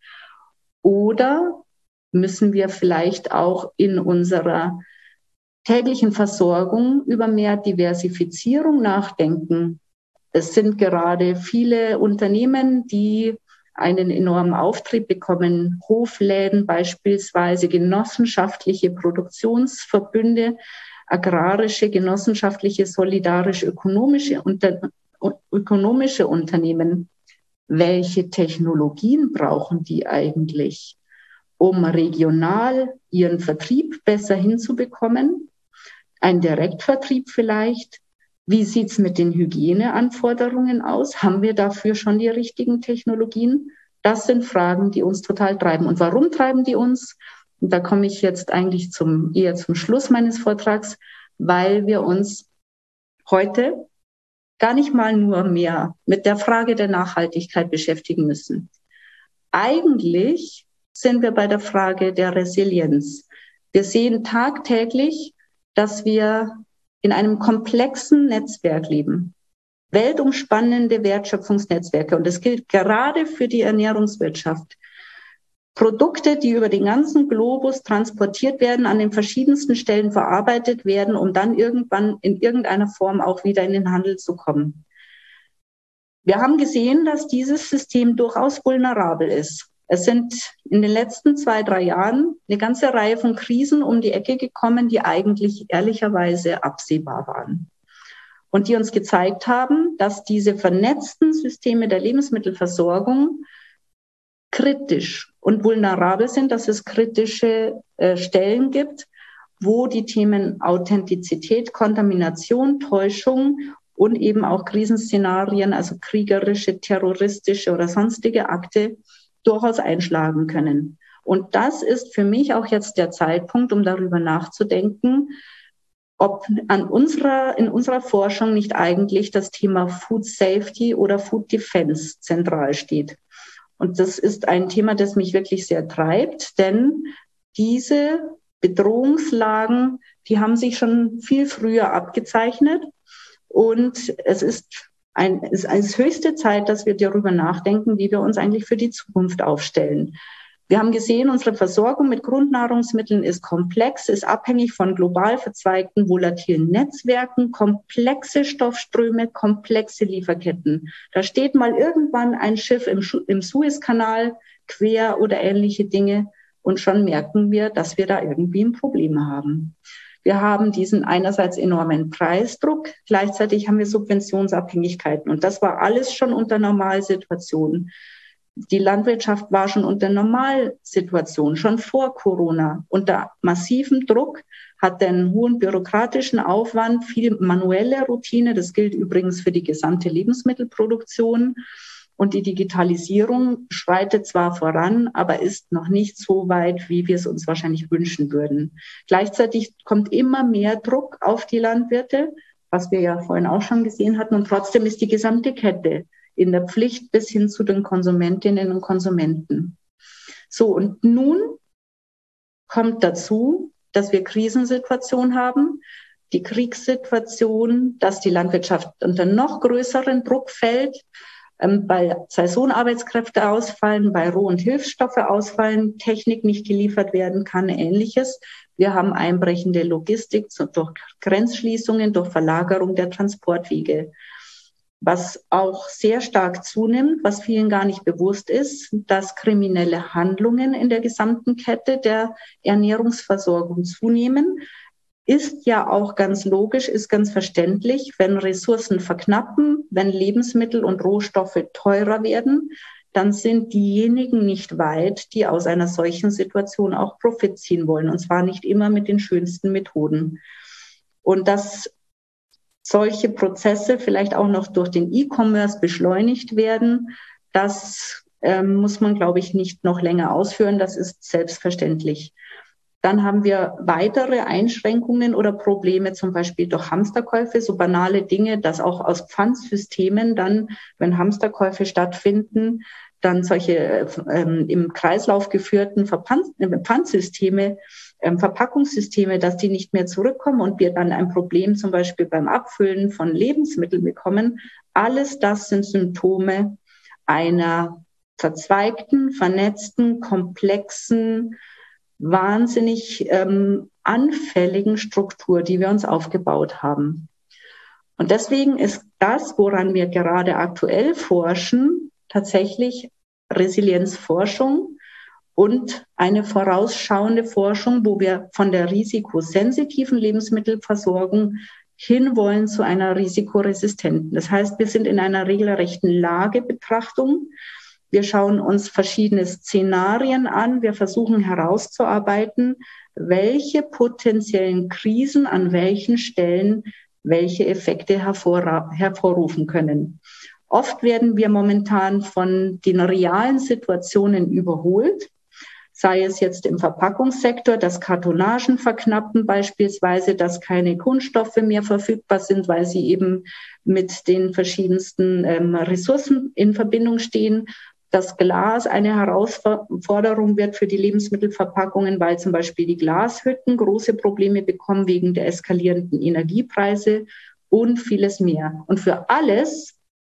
Oder müssen wir vielleicht auch in unserer täglichen Versorgung über mehr Diversifizierung nachdenken? Es sind gerade viele Unternehmen, die einen enormen Auftrieb bekommen, Hofläden beispielsweise, genossenschaftliche Produktionsverbünde, agrarische, genossenschaftliche, solidarisch-ökonomische Unternehmen. Welche Technologien brauchen die eigentlich, um regional ihren Vertrieb besser hinzubekommen? Ein Direktvertrieb vielleicht? Wie sieht es mit den Hygieneanforderungen aus? Haben wir dafür schon die richtigen Technologien? Das sind Fragen, die uns total treiben. Und warum treiben die uns? Und da komme ich jetzt eigentlich eher zum Schluss meines Vortrags, weil wir uns heute gar nicht mal nur mehr mit der Frage der Nachhaltigkeit beschäftigen müssen. Eigentlich sind wir bei der Frage der Resilienz. Wir sehen tagtäglich, dass wir in einem komplexen Netzwerk leben, weltumspannende Wertschöpfungsnetzwerke. Und das gilt gerade für die Ernährungswirtschaft. Produkte, die über den ganzen Globus transportiert werden, an den verschiedensten Stellen verarbeitet werden, um dann irgendwann in irgendeiner Form auch wieder in den Handel zu kommen. Wir haben gesehen, dass dieses System durchaus vulnerabel ist. Es sind in den letzten 2-3 Jahren eine ganze Reihe von Krisen um die Ecke gekommen, die eigentlich ehrlicherweise absehbar waren. Und die uns gezeigt haben, dass diese vernetzten Systeme der Lebensmittelversorgung kritisch und vulnerabel sind, dass es kritische Stellen gibt, wo die Themen Authentizität, Kontamination, Täuschung und eben auch Krisenszenarien, also kriegerische, terroristische oder sonstige Akte, durchaus einschlagen können. Und das ist für mich auch jetzt der Zeitpunkt, um darüber nachzudenken, ob in unserer Forschung nicht eigentlich das Thema Food Safety oder Food Defense zentral steht. Und das ist ein Thema, das mich wirklich sehr treibt, denn diese Bedrohungslagen, die haben sich schon viel früher abgezeichnet. Und es ist höchste Zeit, dass wir darüber nachdenken, wie wir uns eigentlich für die Zukunft aufstellen. Wir haben gesehen, unsere Versorgung mit Grundnahrungsmitteln ist komplex, ist abhängig von global verzweigten, volatilen Netzwerken, komplexe Stoffströme, komplexe Lieferketten. Da steht mal irgendwann ein Schiff im Suezkanal quer oder ähnliche Dinge und schon merken wir, dass wir da irgendwie ein Problem haben. Wir haben diesen einerseits enormen Preisdruck, gleichzeitig haben wir Subventionsabhängigkeiten und das war alles schon unter Normalsituationen. Die Landwirtschaft war schon unter Normalsituation, schon vor Corona, unter massivem Druck, hat einen hohen bürokratischen Aufwand, viel manuelle Routine. Das gilt übrigens für die gesamte Lebensmittelproduktion. Und die Digitalisierung schreitet zwar voran, aber ist noch nicht so weit, wie wir es uns wahrscheinlich wünschen würden. Gleichzeitig kommt immer mehr Druck auf die Landwirte, was wir ja vorhin auch schon gesehen hatten. Und trotzdem ist die gesamte Kette in der Pflicht bis hin zu den Konsumentinnen und Konsumenten. So, und nun kommt dazu, dass wir Krisensituationen haben, die Kriegssituation, dass die Landwirtschaft unter noch größeren Druck fällt, weil Saisonarbeitskräfte ausfallen, weil Roh- und Hilfsstoffe ausfallen, Technik nicht geliefert werden kann, Ähnliches. Wir haben einbrechende Logistik durch Grenzschließungen, durch Verlagerung der Transportwege. Was auch sehr stark zunimmt, was vielen gar nicht bewusst ist, dass kriminelle Handlungen in der gesamten Kette der Ernährungsversorgung zunehmen, ist ja auch ganz logisch, ist ganz verständlich, wenn Ressourcen verknappen, wenn Lebensmittel und Rohstoffe teurer werden, dann sind diejenigen nicht weit, die aus einer solchen Situation auch Profit ziehen wollen, und zwar nicht immer mit den schönsten Methoden. Und dass solche Prozesse vielleicht auch noch durch den E-Commerce beschleunigt werden, das muss man, glaube ich, nicht noch länger ausführen. Das ist selbstverständlich. Dann haben wir weitere Einschränkungen oder Probleme, zum Beispiel durch Hamsterkäufe, so banale Dinge, dass auch aus Pfandsystemen dann, wenn Hamsterkäufe stattfinden, dann solche im Kreislauf geführten Pfandsysteme, Verpackungssysteme, dass die nicht mehr zurückkommen und wir dann ein Problem zum Beispiel beim Abfüllen von Lebensmitteln bekommen. Alles das sind Symptome einer verzweigten, vernetzten, komplexen, wahnsinnig anfälligen Struktur, die wir uns aufgebaut haben. Und deswegen ist das, woran wir gerade aktuell forschen, tatsächlich Resilienzforschung und eine vorausschauende Forschung, wo wir von der risikosensitiven Lebensmittelversorgung hinwollen zu einer risikoresistenten. Das heißt, wir sind in einer regelrechten Lagebetrachtung. Wir schauen uns verschiedene Szenarien an. Wir versuchen herauszuarbeiten, welche potenziellen Krisen an welchen Stellen welche Effekte hervorrufen können. Oft werden wir momentan von den realen Situationen überholt, sei es jetzt im Verpackungssektor, dass Kartonagen verknappen beispielsweise, dass keine Kunststoffe mehr verfügbar sind, weil sie eben mit den verschiedensten Ressourcen in Verbindung stehen. Das Glas eine Herausforderung wird für die Lebensmittelverpackungen, weil zum Beispiel die Glashütten große Probleme bekommen wegen der eskalierenden Energiepreise und vieles mehr. Und für alles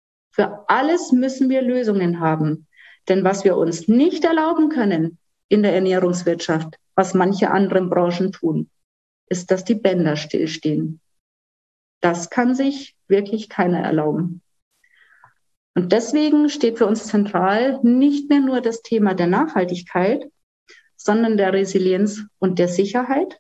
müssen wir Lösungen haben. Denn was wir uns nicht erlauben können in der Ernährungswirtschaft, was manche anderen Branchen tun, ist, dass die Bänder stillstehen. Das kann sich wirklich keiner erlauben. Und deswegen steht für uns zentral nicht mehr nur das Thema der Nachhaltigkeit, sondern der Resilienz und der Sicherheit.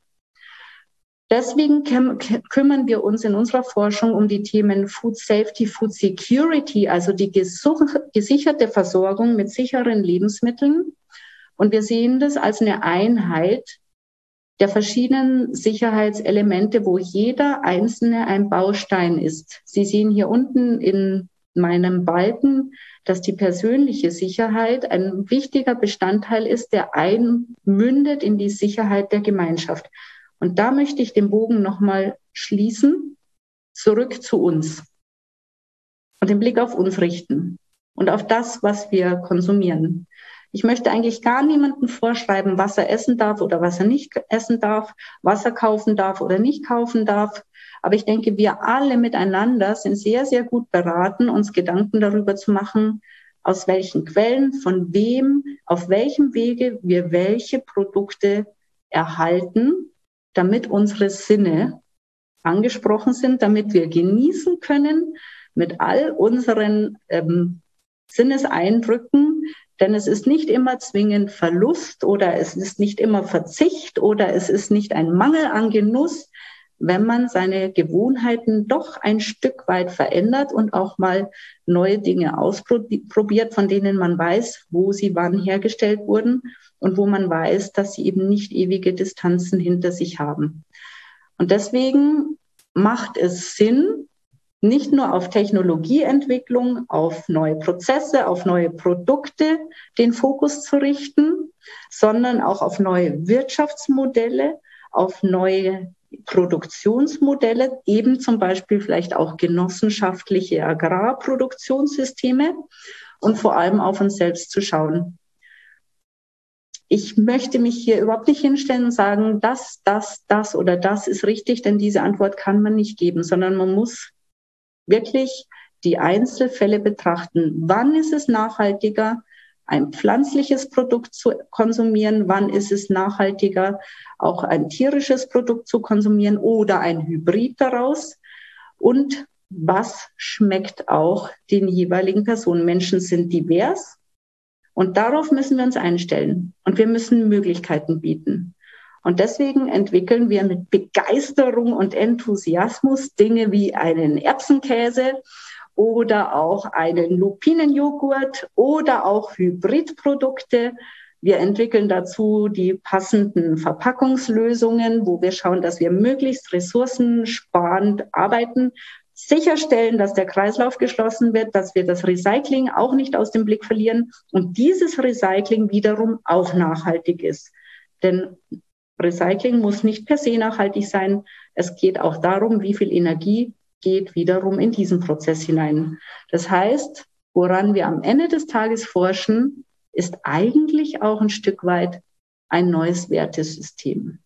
Deswegen kümmern wir uns in unserer Forschung um die Themen Food Safety, Food Security, also die gesicherte Versorgung mit sicheren Lebensmitteln. Und wir sehen das als eine Einheit der verschiedenen Sicherheitselemente, wo jeder einzelne ein Baustein ist. Sie sehen hier unten in meinem Balken, dass die persönliche Sicherheit ein wichtiger Bestandteil ist, der einmündet in die Sicherheit der Gemeinschaft. Und da möchte ich den Bogen nochmal schließen, zurück zu uns und den Blick auf uns richten und auf das, was wir konsumieren. Ich möchte eigentlich gar niemandem vorschreiben, was er essen darf oder was er nicht essen darf, was er kaufen darf oder nicht kaufen darf. Aber ich denke, wir alle miteinander sind sehr, sehr gut beraten, uns Gedanken darüber zu machen, aus welchen Quellen, von wem, auf welchem Wege wir welche Produkte erhalten, damit unsere Sinne angesprochen sind, damit wir genießen können mit all unseren Sinneseindrücken. Denn es ist nicht immer zwingend Verlust oder es ist nicht immer Verzicht oder es ist nicht ein Mangel an Genuss, wenn man seine Gewohnheiten doch ein Stück weit verändert und auch mal neue Dinge ausprobiert, von denen man weiß, wo sie wann hergestellt wurden und wo man weiß, dass sie eben nicht ewige Distanzen hinter sich haben. Und deswegen macht es Sinn, nicht nur auf Technologieentwicklung, auf neue Prozesse, auf neue Produkte den Fokus zu richten, sondern auch auf neue Wirtschaftsmodelle, auf neue Produktionsmodelle, eben zum Beispiel vielleicht auch genossenschaftliche Agrarproduktionssysteme und vor allem auf uns selbst zu schauen. Ich möchte mich hier überhaupt nicht hinstellen und sagen, das oder das ist richtig, denn diese Antwort kann man nicht geben, sondern man muss wirklich die Einzelfälle betrachten. Wann ist es nachhaltiger, ein pflanzliches Produkt zu konsumieren? Wann ist es nachhaltiger, auch ein tierisches Produkt zu konsumieren oder ein Hybrid daraus? Und was schmeckt auch den jeweiligen Personen? Menschen sind divers und darauf müssen wir uns einstellen und wir müssen Möglichkeiten bieten. Und deswegen entwickeln wir mit Begeisterung und Enthusiasmus Dinge wie einen Erbsenkäse oder auch einen Lupinenjoghurt oder auch Hybridprodukte. Wir entwickeln dazu die passenden Verpackungslösungen, wo wir schauen, dass wir möglichst ressourcensparend arbeiten, sicherstellen, dass der Kreislauf geschlossen wird, dass wir das Recycling auch nicht aus dem Blick verlieren und dieses Recycling wiederum auch nachhaltig ist. Denn Recycling muss nicht per se nachhaltig sein. Es geht auch darum, wie viel Energie geht wiederum in diesen Prozess hinein. Das heißt, woran wir am Ende des Tages forschen, ist eigentlich auch ein Stück weit ein neues Wertesystem.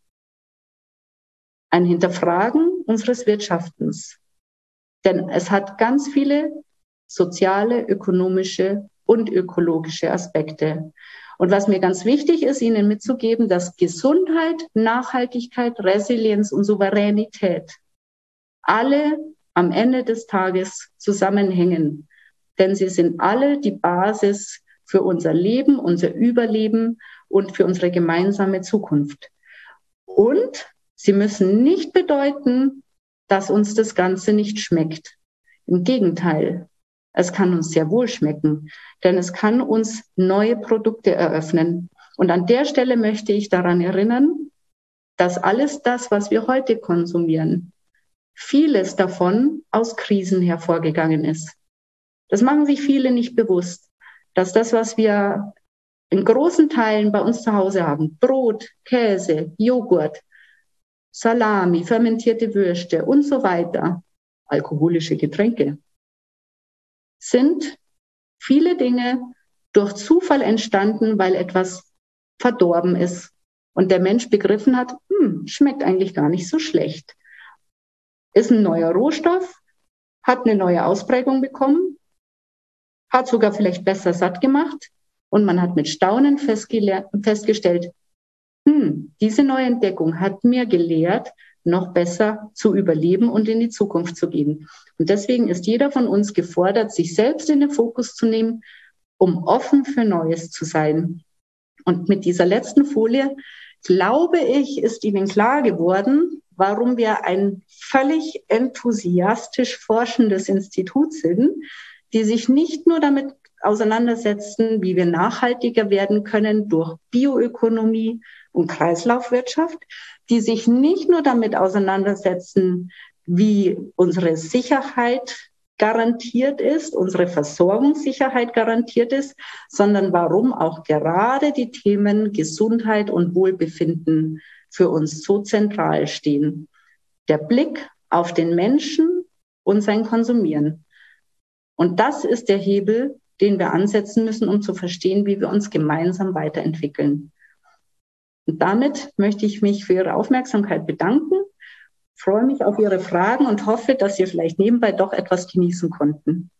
Ein Hinterfragen unseres Wirtschaftens. Denn es hat ganz viele soziale, ökonomische und ökologische Aspekte. Und was mir ganz wichtig ist, Ihnen mitzugeben, dass Gesundheit, Nachhaltigkeit, Resilienz und Souveränität alle am Ende des Tages zusammenhängen. Denn sie sind alle die Basis für unser Leben, unser Überleben und für unsere gemeinsame Zukunft. Und sie müssen nicht bedeuten, dass uns das Ganze nicht schmeckt. Im Gegenteil. Es kann uns sehr wohl schmecken, denn es kann uns neue Produkte eröffnen. Und an der Stelle möchte ich daran erinnern, dass alles das, was wir heute konsumieren, vieles davon aus Krisen hervorgegangen ist. Das machen sich viele nicht bewusst, dass das, was wir in großen Teilen bei uns zu Hause haben, Brot, Käse, Joghurt, Salami, fermentierte Würste und so weiter, alkoholische Getränke, sind viele Dinge durch Zufall entstanden, weil etwas verdorben ist und der Mensch begriffen hat, schmeckt eigentlich gar nicht so schlecht. Ist ein neuer Rohstoff, hat eine neue Ausprägung bekommen, hat sogar vielleicht besser satt gemacht und man hat mit Staunen festgestellt, diese neue Entdeckung hat mir gelehrt, noch besser zu überleben und in die Zukunft zu gehen. Und deswegen ist jeder von uns gefordert, sich selbst in den Fokus zu nehmen, um offen für Neues zu sein. Und mit dieser letzten Folie, glaube ich, ist Ihnen klar geworden, warum wir ein völlig enthusiastisch forschendes Institut sind, die sich nicht nur damit auseinandersetzen, wie wir nachhaltiger werden können durch Bioökonomie und Kreislaufwirtschaft, die sich nicht nur damit auseinandersetzen, wie unsere Sicherheit garantiert ist, unsere Versorgungssicherheit garantiert ist, sondern warum auch gerade die Themen Gesundheit und Wohlbefinden für uns so zentral stehen. Der Blick auf den Menschen und sein Konsumieren. Und das ist der Hebel, den wir ansetzen müssen, um zu verstehen, wie wir uns gemeinsam weiterentwickeln. Und damit möchte ich mich für Ihre Aufmerksamkeit bedanken, freue mich auf Ihre Fragen und hoffe, dass Sie vielleicht nebenbei doch etwas genießen konnten.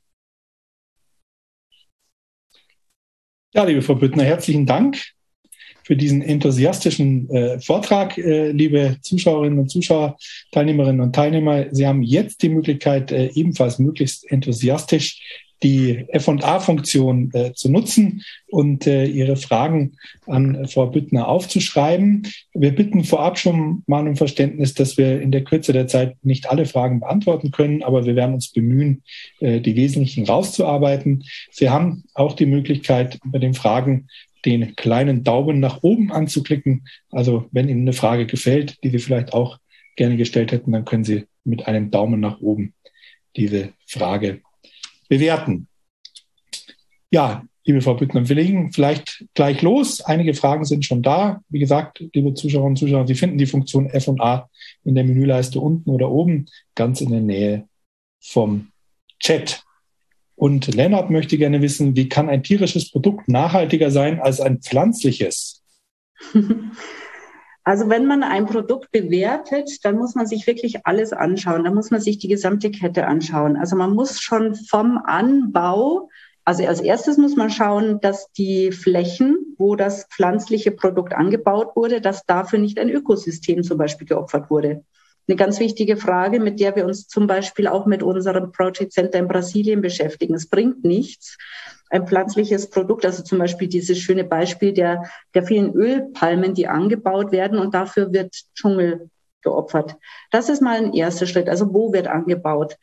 Ja, liebe Frau Büttner, herzlichen Dank für diesen enthusiastischen Vortrag. Liebe Zuschauerinnen und Zuschauer, Teilnehmerinnen und Teilnehmer, Sie haben jetzt die Möglichkeit, ebenfalls möglichst enthusiastisch die F&A-Funktion zu nutzen und Ihre Fragen an Frau Büttner aufzuschreiben. Wir bitten vorab schon mal um Verständnis, dass wir in der Kürze der Zeit nicht alle Fragen beantworten können, aber wir werden uns bemühen, die wesentlichen rauszuarbeiten. Sie haben auch die Möglichkeit, bei den Fragen den kleinen Daumen nach oben anzuklicken. Also wenn Ihnen eine Frage gefällt, die Sie vielleicht auch gerne gestellt hätten, dann können Sie mit einem Daumen nach oben diese Frage bewerten. Ja, liebe Frau Büttner, wir legen vielleicht gleich los. Einige Fragen sind schon da. Wie gesagt, liebe Zuschauerinnen und Zuschauer, Sie finden die Funktion F&A in der Menüleiste unten oder oben, ganz in der Nähe vom Chat. Und Lennart möchte gerne wissen, wie kann ein tierisches Produkt nachhaltiger sein als ein pflanzliches? Also wenn man ein Produkt bewertet, dann muss man sich wirklich alles anschauen. Da muss man sich die gesamte Kette anschauen. Also man muss schon vom Anbau, also als erstes muss man schauen, dass die Flächen, wo das pflanzliche Produkt angebaut wurde, dass dafür nicht ein Ökosystem zum Beispiel geopfert wurde. Eine ganz wichtige Frage, mit der wir uns zum Beispiel auch mit unserem Project Center in Brasilien beschäftigen. Es bringt nichts, ein pflanzliches Produkt, also zum Beispiel dieses schöne Beispiel der vielen Ölpalmen, die angebaut werden und dafür wird Dschungel geopfert. Das ist mal ein erster Schritt. Also wo wird angebaut?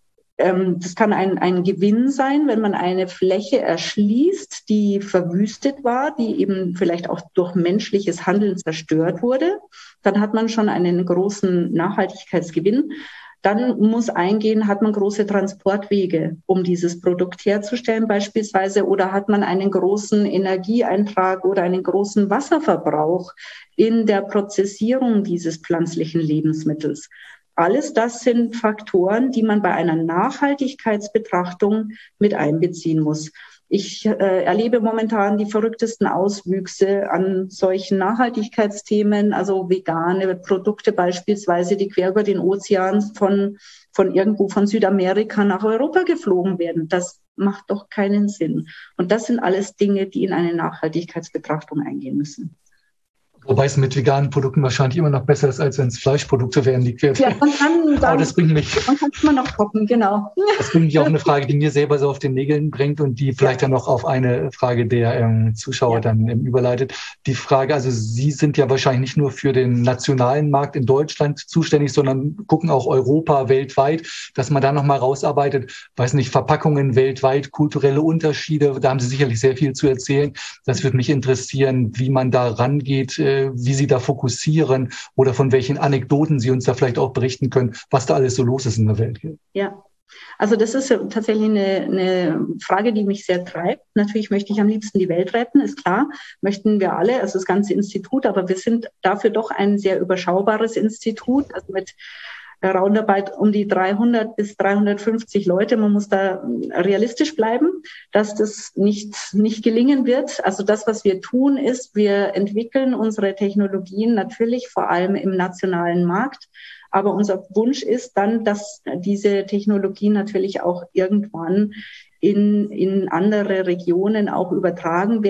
Das kann ein Gewinn sein, wenn man eine Fläche erschließt, die verwüstet war, die eben vielleicht auch durch menschliches Handeln zerstört wurde. Dann hat man schon einen großen Nachhaltigkeitsgewinn. Dann muss eingehen, hat man große Transportwege, um dieses Produkt herzustellen beispielsweise, oder hat man einen großen Energieeintrag oder einen großen Wasserverbrauch in der Prozessierung dieses pflanzlichen Lebensmittels. Alles das sind Faktoren, die man bei einer Nachhaltigkeitsbetrachtung mit einbeziehen muss. Ich erlebe momentan die verrücktesten Auswüchse an solchen Nachhaltigkeitsthemen, also vegane Produkte beispielsweise, die quer über den Ozean von irgendwo von Südamerika nach Europa geflogen werden. Das macht doch keinen Sinn. Und das sind alles Dinge, die in eine Nachhaltigkeitsbetrachtung eingehen müssen. Wobei es mit veganen Produkten wahrscheinlich immer noch besser ist, als wenn es Fleischprodukte wären. Ja, aber das bringt mich. Man kann es immer noch kochen, genau. Das bringt mich auf eine Frage, die mir selber so auf den Nägeln bringt und die vielleicht dann noch auf eine Frage der Zuschauer dann überleitet. Die Frage, also Sie sind ja wahrscheinlich nicht nur für den nationalen Markt in Deutschland zuständig, sondern gucken auch Europa, weltweit, dass man da nochmal rausarbeitet, weiß nicht, Verpackungen weltweit, kulturelle Unterschiede, da haben Sie sicherlich sehr viel zu erzählen. Das würde mich interessieren, wie man da rangeht, wie Sie da fokussieren oder von welchen Anekdoten Sie uns da vielleicht auch berichten können, was da alles so los ist in der Welt. Ja, also das ist tatsächlich eine Frage, die mich sehr treibt. Natürlich möchte ich am liebsten die Welt retten, ist klar, möchten wir alle, also das ganze Institut, aber wir sind dafür doch ein sehr überschaubares Institut, also mit roundabout um die 300 bis 350 Leute. Man muss da realistisch bleiben, dass das nicht gelingen wird. Also das, was wir tun, ist, wir entwickeln unsere Technologien natürlich vor allem im nationalen Markt. Aber unser Wunsch ist dann, dass diese Technologien natürlich auch irgendwann in andere Regionen auch übertragen werden.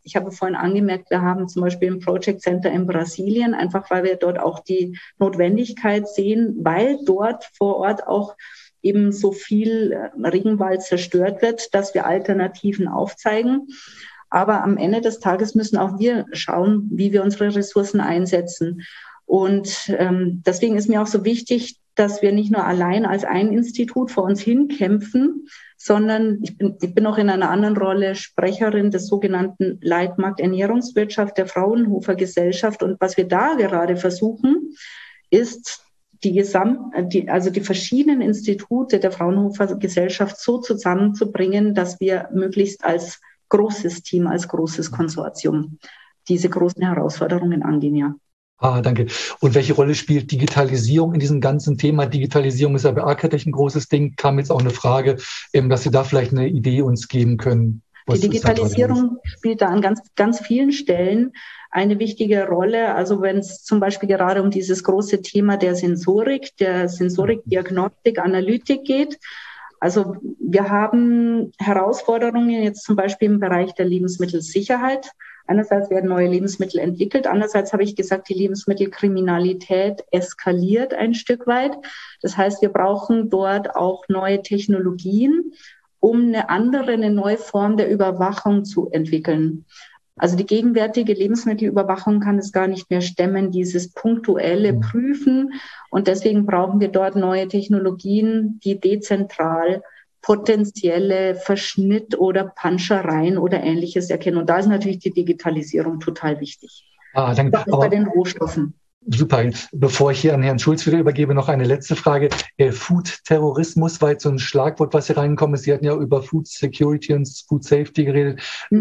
Ich habe vorhin angemerkt, wir haben zum Beispiel ein Project Center in Brasilien, einfach weil wir dort auch die Notwendigkeit sehen, weil dort vor Ort auch eben so viel Regenwald zerstört wird, dass wir Alternativen aufzeigen. Aber am Ende des Tages müssen auch wir schauen, wie wir unsere Ressourcen einsetzen. Und deswegen ist mir auch so wichtig, dass wir nicht nur allein als ein Institut vor uns hinkämpfen, sondern ich bin auch in einer anderen Rolle Sprecherin des sogenannten Leitmarkt Ernährungswirtschaft der Fraunhofer Gesellschaft. Und was wir da gerade versuchen, ist die verschiedenen Institute der Fraunhofer Gesellschaft so zusammenzubringen, dass wir möglichst als großes Team, als großes Konsortium diese großen Herausforderungen angehen, ja. Danke. Und welche Rolle spielt Digitalisierung in diesem ganzen Thema? Digitalisierung ist ja bei ACATech ein großes Ding. Kam jetzt auch eine Frage, dass Sie da vielleicht eine Idee uns geben können. Die Digitalisierung spielt da an ganz, ganz vielen Stellen eine wichtige Rolle. Also wenn es zum Beispiel gerade um dieses große Thema der Sensorik, Diagnostik, Analytik geht. Also wir haben Herausforderungen jetzt zum Beispiel im Bereich der Lebensmittelsicherheit. Einerseits werden neue Lebensmittel entwickelt, andererseits habe ich gesagt, die Lebensmittelkriminalität eskaliert ein Stück weit. Das heißt, wir brauchen dort auch neue Technologien, um eine neue Form der Überwachung zu entwickeln. Also die gegenwärtige Lebensmittelüberwachung kann es gar nicht mehr stemmen, dieses punktuelle Prüfen. Und deswegen brauchen wir dort neue Technologien, die dezentral potenzielle Verschnitt- oder Panschereien oder Ähnliches erkennen. Und da ist natürlich die Digitalisierung total wichtig. Danke. Das ist bei den Rohstoffen. Super. Bevor ich hier an Herrn Schulz wieder übergebe, noch eine letzte Frage. Food-Terrorismus war jetzt so ein Schlagwort, was hier reingekommen ist. Sie hatten ja über Food Security und Food Safety geredet.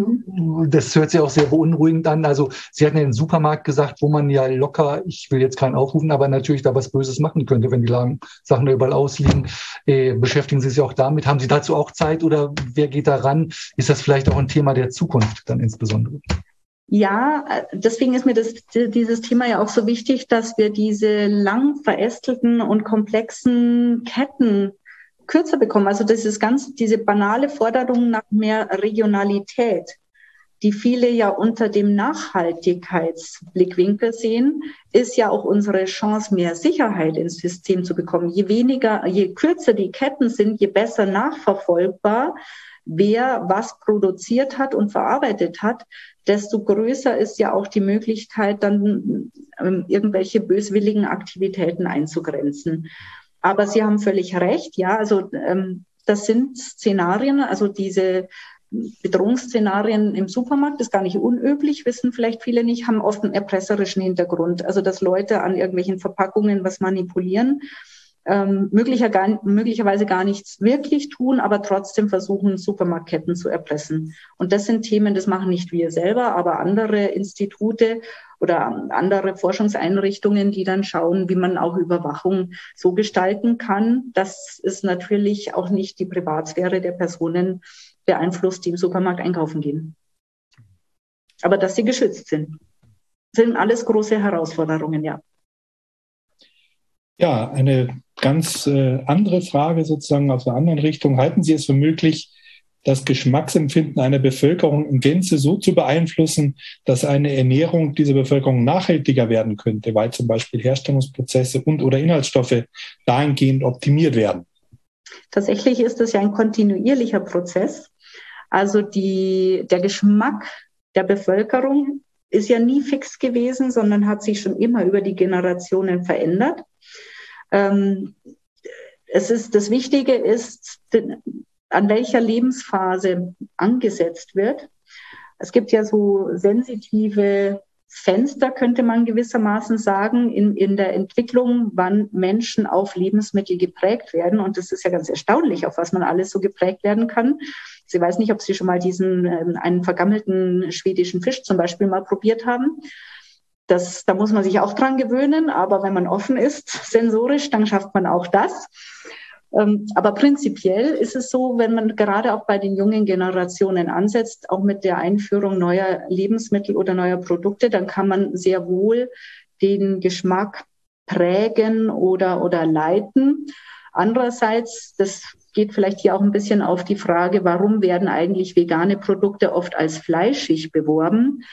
Das hört sich auch sehr beunruhigend an. Also Sie hatten ja den Supermarkt gesagt, wo man ja locker, ich will jetzt keinen aufrufen, aber natürlich da was Böses machen könnte, wenn die Sachen da überall ausliegen. Beschäftigen Sie sich auch damit? Haben Sie dazu auch Zeit oder wer geht da ran? Ist das vielleicht auch ein Thema der Zukunft dann insbesondere? Ja, deswegen ist mir dieses Thema ja auch so wichtig, dass wir diese lang verästelten und komplexen Ketten kürzer bekommen. Also diese banale Forderung nach mehr Regionalität, die viele ja unter dem Nachhaltigkeitsblickwinkel sehen, ist ja auch unsere Chance, mehr Sicherheit ins System zu bekommen. Je kürzer die Ketten sind, je besser nachverfolgbar, wer was produziert hat und verarbeitet hat, desto größer ist ja auch die Möglichkeit, dann irgendwelche böswilligen Aktivitäten einzugrenzen. Aber Sie haben völlig recht, ja, also das sind Szenarien, also diese Bedrohungsszenarien im Supermarkt ist gar nicht unüblich, wissen vielleicht viele nicht, haben oft einen erpresserischen Hintergrund. Also dass Leute an irgendwelchen Verpackungen was manipulieren, möglicherweise gar nichts wirklich tun, aber trotzdem versuchen, Supermarktketten zu erpressen. Und das sind Themen, das machen nicht wir selber, aber andere Institute oder andere Forschungseinrichtungen, die dann schauen, wie man auch Überwachung so gestalten kann, dass es natürlich auch nicht die Privatsphäre der Personen beeinflusst, die im Supermarkt einkaufen gehen. Aber dass sie geschützt sind. Das sind alles große Herausforderungen, ja. Ja, eine ganz andere Frage sozusagen aus einer anderen Richtung. Halten Sie es für möglich, das Geschmacksempfinden einer Bevölkerung in Gänze so zu beeinflussen, dass eine Ernährung dieser Bevölkerung nachhaltiger werden könnte, weil zum Beispiel Herstellungsprozesse und/oder Inhaltsstoffe dahingehend optimiert werden? Tatsächlich ist das ja ein kontinuierlicher Prozess. Also der Geschmack der Bevölkerung ist ja nie fix gewesen, sondern hat sich schon immer über die Generationen verändert. Das Wichtige ist, an welcher Lebensphase angesetzt wird. Es gibt ja so sensitive Fenster, könnte man gewissermaßen sagen, in der Entwicklung, wann Menschen auf Lebensmittel geprägt werden. Und das ist ja ganz erstaunlich, auf was man alles so geprägt werden kann. Ich weiß nicht, ob Sie schon mal einen vergammelten schwedischen Fisch zum Beispiel mal probiert haben. Da muss man sich auch dran gewöhnen, aber wenn man offen ist, sensorisch, dann schafft man auch das. Aber prinzipiell ist es so, wenn man gerade auch bei den jungen Generationen ansetzt, auch mit der Einführung neuer Lebensmittel oder neuer Produkte, dann kann man sehr wohl den Geschmack prägen oder leiten. Andererseits, das geht vielleicht hier auch ein bisschen auf die Frage, warum werden eigentlich vegane Produkte oft als fleischig beworben?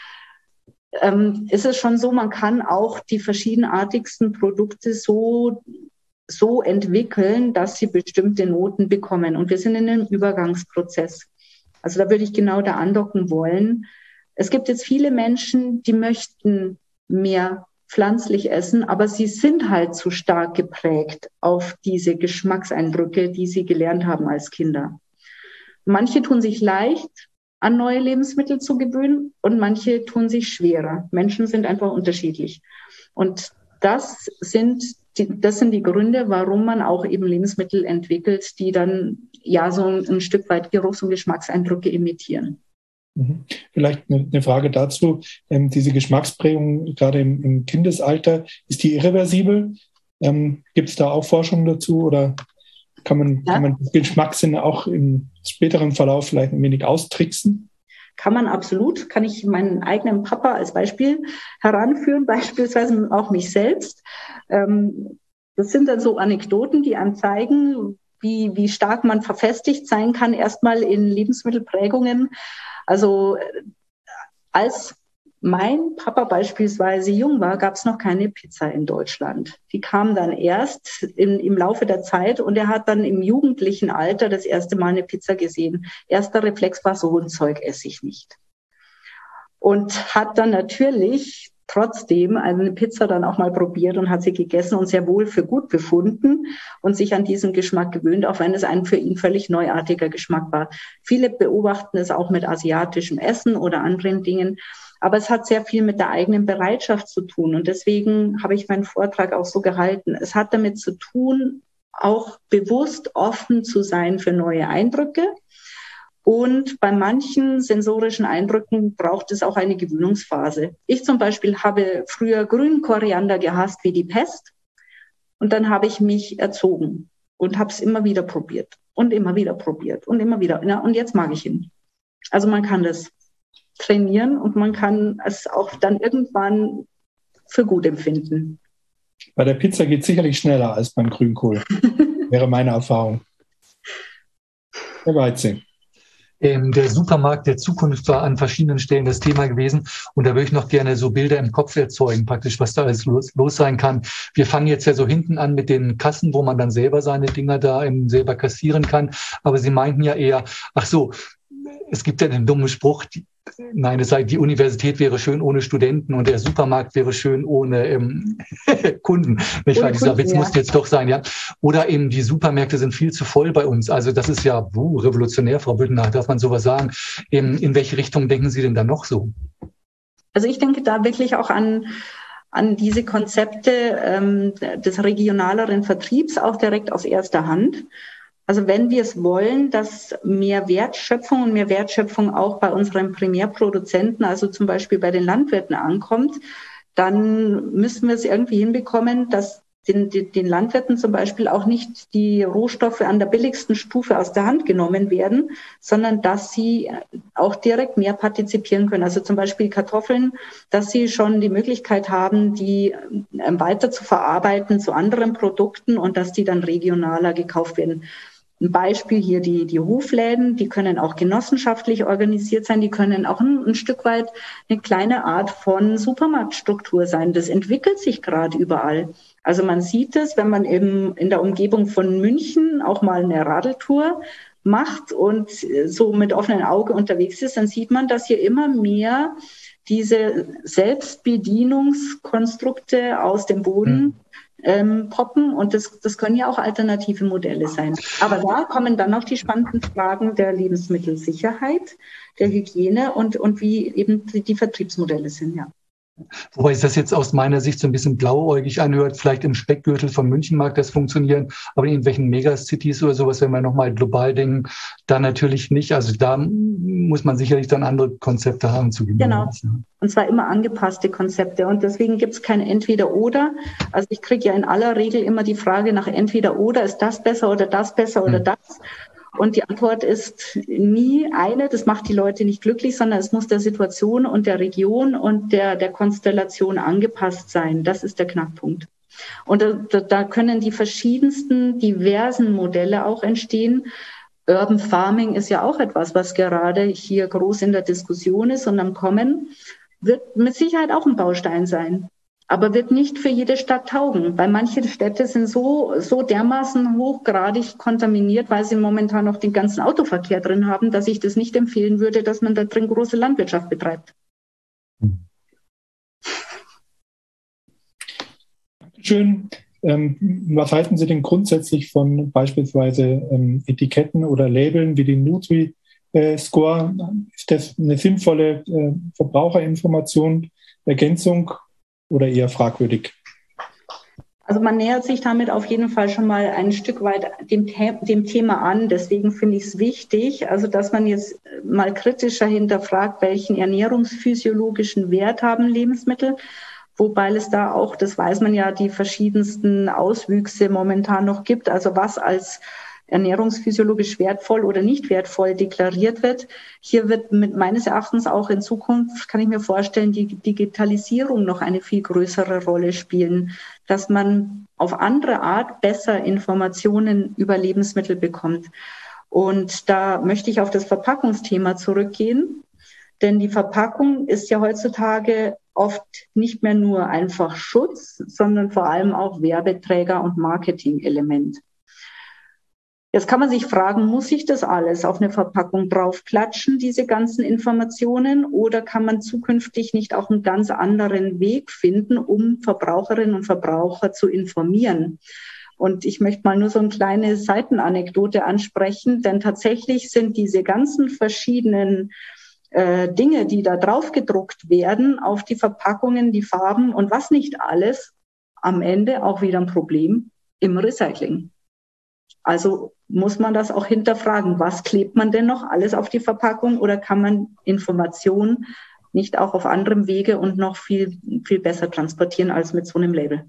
Ist es schon so, man kann auch die verschiedenartigsten Produkte so entwickeln, dass sie bestimmte Noten bekommen. Und wir sind in einem Übergangsprozess. Also da würde ich genau da andocken wollen. Es gibt jetzt viele Menschen, die möchten mehr pflanzlich essen, aber sie sind halt zu stark geprägt auf diese Geschmackseindrücke, die sie gelernt haben als Kinder. Manche tun sich leicht, an neue Lebensmittel zu gewöhnen und manche tun sich schwerer. Menschen sind einfach unterschiedlich. Und das sind die Gründe, warum man auch eben Lebensmittel entwickelt, die dann ja so ein Stück weit Geruchs- und Geschmackseindrücke imitieren. Vielleicht eine Frage dazu. Diese Geschmacksprägung gerade im Kindesalter, ist die irreversibel? Gibt es da auch Forschung dazu oder kann man den Geschmackssinn auch im späteren Verlauf vielleicht ein wenig austricksen? Kann man absolut. Kann ich meinen eigenen Papa als Beispiel heranführen, beispielsweise auch mich selbst. Das sind dann so Anekdoten, die einem zeigen, wie stark man verfestigt sein kann, erstmal in Lebensmittelprägungen. Also als mein Papa beispielsweise jung war, gab es noch keine Pizza in Deutschland. Die kam dann erst im Laufe der Zeit und er hat dann im jugendlichen Alter das erste Mal eine Pizza gesehen. Erster Reflex war, so ein Zeug esse ich nicht. Und hat dann natürlich trotzdem eine Pizza dann auch mal probiert und hat sie gegessen und sehr wohl für gut befunden und sich an diesen Geschmack gewöhnt, auch wenn es ein für ihn völlig neuartiger Geschmack war. Viele beobachten es auch mit asiatischem Essen oder anderen Dingen. Aber es hat sehr viel mit der eigenen Bereitschaft zu tun. Und deswegen habe ich meinen Vortrag auch so gehalten. Es hat damit zu tun, auch bewusst offen zu sein für neue Eindrücke. Und bei manchen sensorischen Eindrücken braucht es auch eine Gewöhnungsphase. Ich zum Beispiel habe früher grünen Koriander gehasst wie die Pest. Und dann habe ich mich erzogen und habe es immer wieder probiert und immer wieder probiert und immer wieder. Und jetzt mag ich ihn. Also man kann das trainieren und man kann es auch dann irgendwann für gut empfinden. Bei der Pizza geht es sicherlich schneller als beim Grünkohl, wäre meine Erfahrung. Herr Weizing. Der Supermarkt der Zukunft war an verschiedenen Stellen das Thema gewesen. Und da würde ich noch gerne so Bilder im Kopf erzeugen, praktisch, was da alles los sein kann. Wir fangen jetzt ja so hinten an mit den Kassen, wo man dann selber seine Dinger da selber kassieren kann. Aber Sie meinten ja eher, ach so, es gibt ja den dummen Spruch, die Universität wäre schön ohne Studenten und der Supermarkt wäre schön ohne Kunden. Dieser Witz muss jetzt doch sein, ja. Oder eben die Supermärkte sind viel zu voll bei uns. Also das ist ja revolutionär, Frau Büttner, darf man sowas sagen. In welche Richtung denken Sie denn da noch so? Also ich denke da wirklich auch an diese Konzepte des regionaleren Vertriebs, auch direkt aus erster Hand. Also wenn wir es wollen, dass mehr Wertschöpfung auch bei unseren Primärproduzenten, also zum Beispiel bei den Landwirten ankommt, dann müssen wir es irgendwie hinbekommen, dass den Landwirten zum Beispiel auch nicht die Rohstoffe an der billigsten Stufe aus der Hand genommen werden, sondern dass sie auch direkt mehr partizipieren können. Also zum Beispiel Kartoffeln, dass sie schon die Möglichkeit haben, die weiter zu verarbeiten zu anderen Produkten und dass die dann regionaler gekauft werden. Ein Beispiel hier die Hofläden, die können auch genossenschaftlich organisiert sein, die können auch ein Stück weit eine kleine Art von Supermarktstruktur sein. Das entwickelt sich gerade überall. Also man sieht es, wenn man eben in der Umgebung von München auch mal eine Radeltour macht und so mit offenem Auge unterwegs ist, dann sieht man, dass hier immer mehr diese Selbstbedienungskonstrukte aus dem Boden poppen und das können ja auch alternative Modelle sein. Aber da kommen dann noch die spannenden Fragen der Lebensmittelsicherheit, der Hygiene und wie eben die Vertriebsmodelle sind, ja. Wobei sich das jetzt aus meiner Sicht so ein bisschen blauäugig anhört, vielleicht im Speckgürtel von München mag das funktionieren, aber in irgendwelchen Megacities oder sowas, wenn wir nochmal global denken, da natürlich nicht. Also da muss man sicherlich dann andere Konzepte haben zu gewinnen. Genau, und zwar immer angepasste Konzepte und deswegen gibt es kein Entweder-Oder. Also ich kriege ja in aller Regel immer die Frage nach Entweder-Oder, ist das besser oder das besser oder das? Und die Antwort ist nie eine, das macht die Leute nicht glücklich, sondern es muss der Situation und der Region und der Konstellation angepasst sein. Das ist der Knackpunkt. Und da können die verschiedensten, diversen Modelle auch entstehen. Urban Farming ist ja auch etwas, was gerade hier groß in der Diskussion ist und am Kommen, wird mit Sicherheit auch ein Baustein sein, aber wird nicht für jede Stadt taugen, weil manche Städte sind so dermaßen hochgradig kontaminiert, weil sie momentan noch den ganzen Autoverkehr drin haben, dass ich das nicht empfehlen würde, dass man da drin große Landwirtschaft betreibt. Dankeschön. Was halten Sie denn grundsätzlich von beispielsweise Etiketten oder Labeln wie den Nutri-Score? Ist das eine sinnvolle Verbraucherinformation, Ergänzung oder eher fragwürdig? Also man nähert sich damit auf jeden Fall schon mal ein Stück weit dem Thema an. Deswegen finde ich es wichtig, also dass man jetzt mal kritischer hinterfragt, welchen ernährungsphysiologischen Wert haben Lebensmittel. Wobei es da auch, das weiß man ja, die verschiedensten Auswüchse momentan noch gibt. Also was als ernährungsphysiologisch wertvoll oder nicht wertvoll deklariert wird. Hier wird meines Erachtens auch in Zukunft, kann ich mir vorstellen, die Digitalisierung noch eine viel größere Rolle spielen, dass man auf andere Art besser Informationen über Lebensmittel bekommt. Und da möchte ich auf das Verpackungsthema zurückgehen. Denn die Verpackung ist ja heutzutage oft nicht mehr nur einfach Schutz, sondern vor allem auch Werbeträger und Marketing-Element. Jetzt kann man sich fragen, muss ich das alles auf eine Verpackung draufklatschen, diese ganzen Informationen, oder kann man zukünftig nicht auch einen ganz anderen Weg finden, um Verbraucherinnen und Verbraucher zu informieren? Und ich möchte mal nur so eine kleine Seitenanekdote ansprechen, denn tatsächlich sind diese ganzen verschiedenen Dinge, die da drauf gedruckt werden, auf die Verpackungen, die Farben und was nicht alles, am Ende auch wieder ein Problem im Recycling. Also muss man das auch hinterfragen, was klebt man denn noch alles auf die Verpackung oder kann man Informationen nicht auch auf anderem Wege und noch viel, viel besser transportieren als mit so einem Label?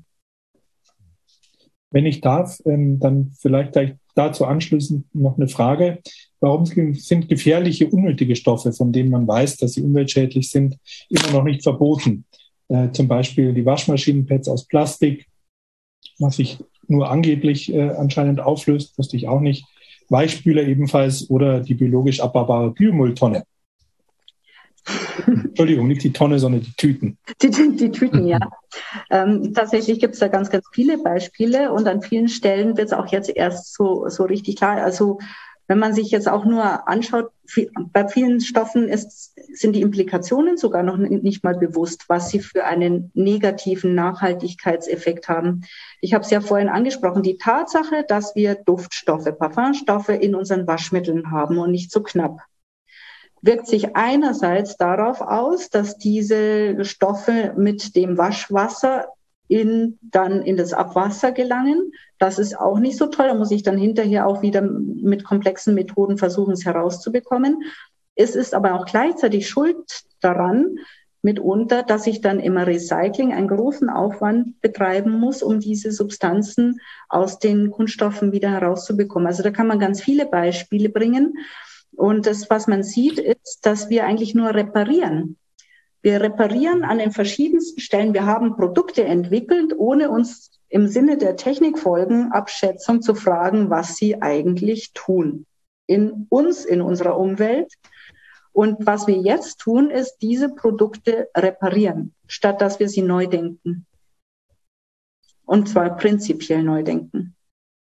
Wenn ich darf, dann vielleicht gleich dazu anschließend noch eine Frage. Warum sind gefährliche, unnötige Stoffe, von denen man weiß, dass sie umweltschädlich sind, immer noch nicht verboten? Zum Beispiel die Waschmaschinenpads aus Plastik, was sich nur angeblich anscheinend auflöst, wusste ich auch nicht. Weichspüler ebenfalls oder die biologisch abbaubare Biomülltonne. Entschuldigung, nicht die Tonne, sondern die Tüten. Die Tüten, ja. Tatsächlich gibt es da ganz, ganz viele Beispiele und an vielen Stellen wird es auch jetzt erst so richtig klar. Also wenn man sich jetzt auch nur anschaut, bei vielen Stoffen sind die Implikationen sogar noch nicht mal bewusst, was sie für einen negativen Nachhaltigkeitseffekt haben. Ich habe es ja vorhin angesprochen, die Tatsache, dass wir Duftstoffe, Parfumstoffe in unseren Waschmitteln haben und nicht so knapp, wirkt sich einerseits darauf aus, dass diese Stoffe mit dem Waschwasser dann in das Abwasser gelangen. Das ist auch nicht so toll. Da muss ich dann hinterher auch wieder mit komplexen Methoden versuchen, es herauszubekommen. Es ist aber auch gleichzeitig schuld daran, mitunter, dass ich dann im Recycling einen großen Aufwand betreiben muss, um diese Substanzen aus den Kunststoffen wieder herauszubekommen. Also da kann man ganz viele Beispiele bringen. Und das, was man sieht, ist, dass wir eigentlich nur reparieren. Wir reparieren an den verschiedensten Stellen. Wir haben Produkte entwickelt, ohne uns im Sinne der Technikfolgenabschätzung zu fragen, was sie eigentlich tun. In unserer Umwelt. Und was wir jetzt tun, ist, diese Produkte reparieren, statt dass wir sie neu denken. Und zwar prinzipiell neu denken.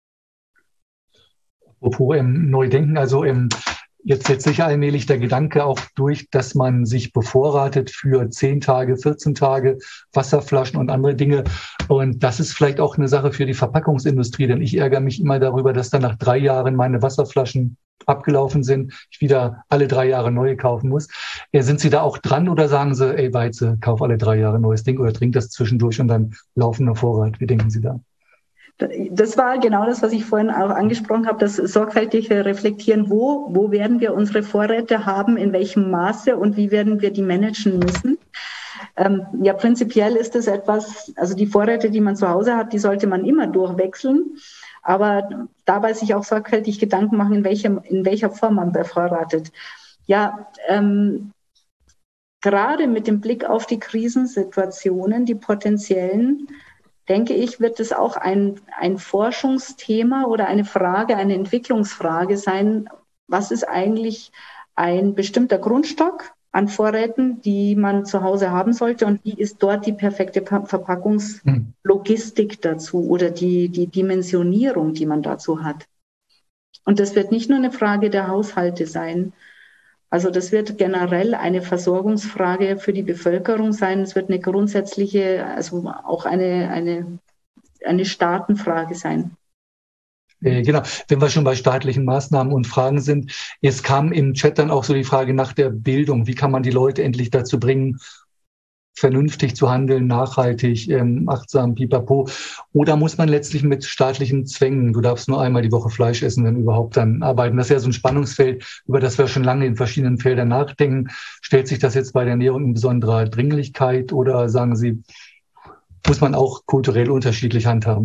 Apropos neu denken, also jetzt setzt sich allmählich der Gedanke auch durch, dass man sich bevorratet für 10 Tage, 14 Tage, Wasserflaschen und andere Dinge. Und das ist vielleicht auch eine Sache für die Verpackungsindustrie, denn ich ärgere mich immer darüber, dass dann nach 3 Jahren meine Wasserflaschen abgelaufen sind, ich wieder alle 3 Jahre neue kaufen muss. Sind Sie da auch dran oder sagen Sie, ey Weize, kauf alle 3 Jahre ein neues Ding oder trink das zwischendurch und dann laufender Vorrat? Wie denken Sie da? Das war genau das, was ich vorhin auch angesprochen habe, das sorgfältige Reflektieren, wo werden wir unsere Vorräte haben, in welchem Maße und wie werden wir die managen müssen. Ja, prinzipiell ist es etwas, also die Vorräte, die man zu Hause hat, die sollte man immer durchwechseln, aber dabei sich auch sorgfältig Gedanken machen, in welcher Form man bevorratet. Ja, gerade mit dem Blick auf die Krisensituationen, die potenziellen, denke ich, wird es auch ein Forschungsthema oder eine Frage, eine Entwicklungsfrage sein. Was ist eigentlich ein bestimmter Grundstock an Vorräten, die man zu Hause haben sollte, und wie ist dort die perfekte Verpackungslogistik dazu oder die Dimensionierung, die man dazu hat. Und das wird nicht nur eine Frage der Haushalte sein. Also das wird generell eine Versorgungsfrage für die Bevölkerung sein. Es wird eine grundsätzliche, also auch eine Staatenfrage sein. Genau, wenn wir schon bei staatlichen Maßnahmen und Fragen sind. Es kam im Chat dann auch so die Frage nach der Bildung. Wie kann man die Leute endlich dazu bringen, vernünftig zu handeln, nachhaltig, achtsam, pipapo? Oder muss man letztlich mit staatlichen Zwängen, du darfst nur einmal die Woche Fleisch essen, wenn überhaupt, dann arbeiten? Das ist ja so ein Spannungsfeld, über das wir schon lange in verschiedenen Feldern nachdenken. Stellt sich das jetzt bei der Ernährung in besonderer Dringlichkeit oder sagen Sie, muss man auch kulturell unterschiedlich handhaben?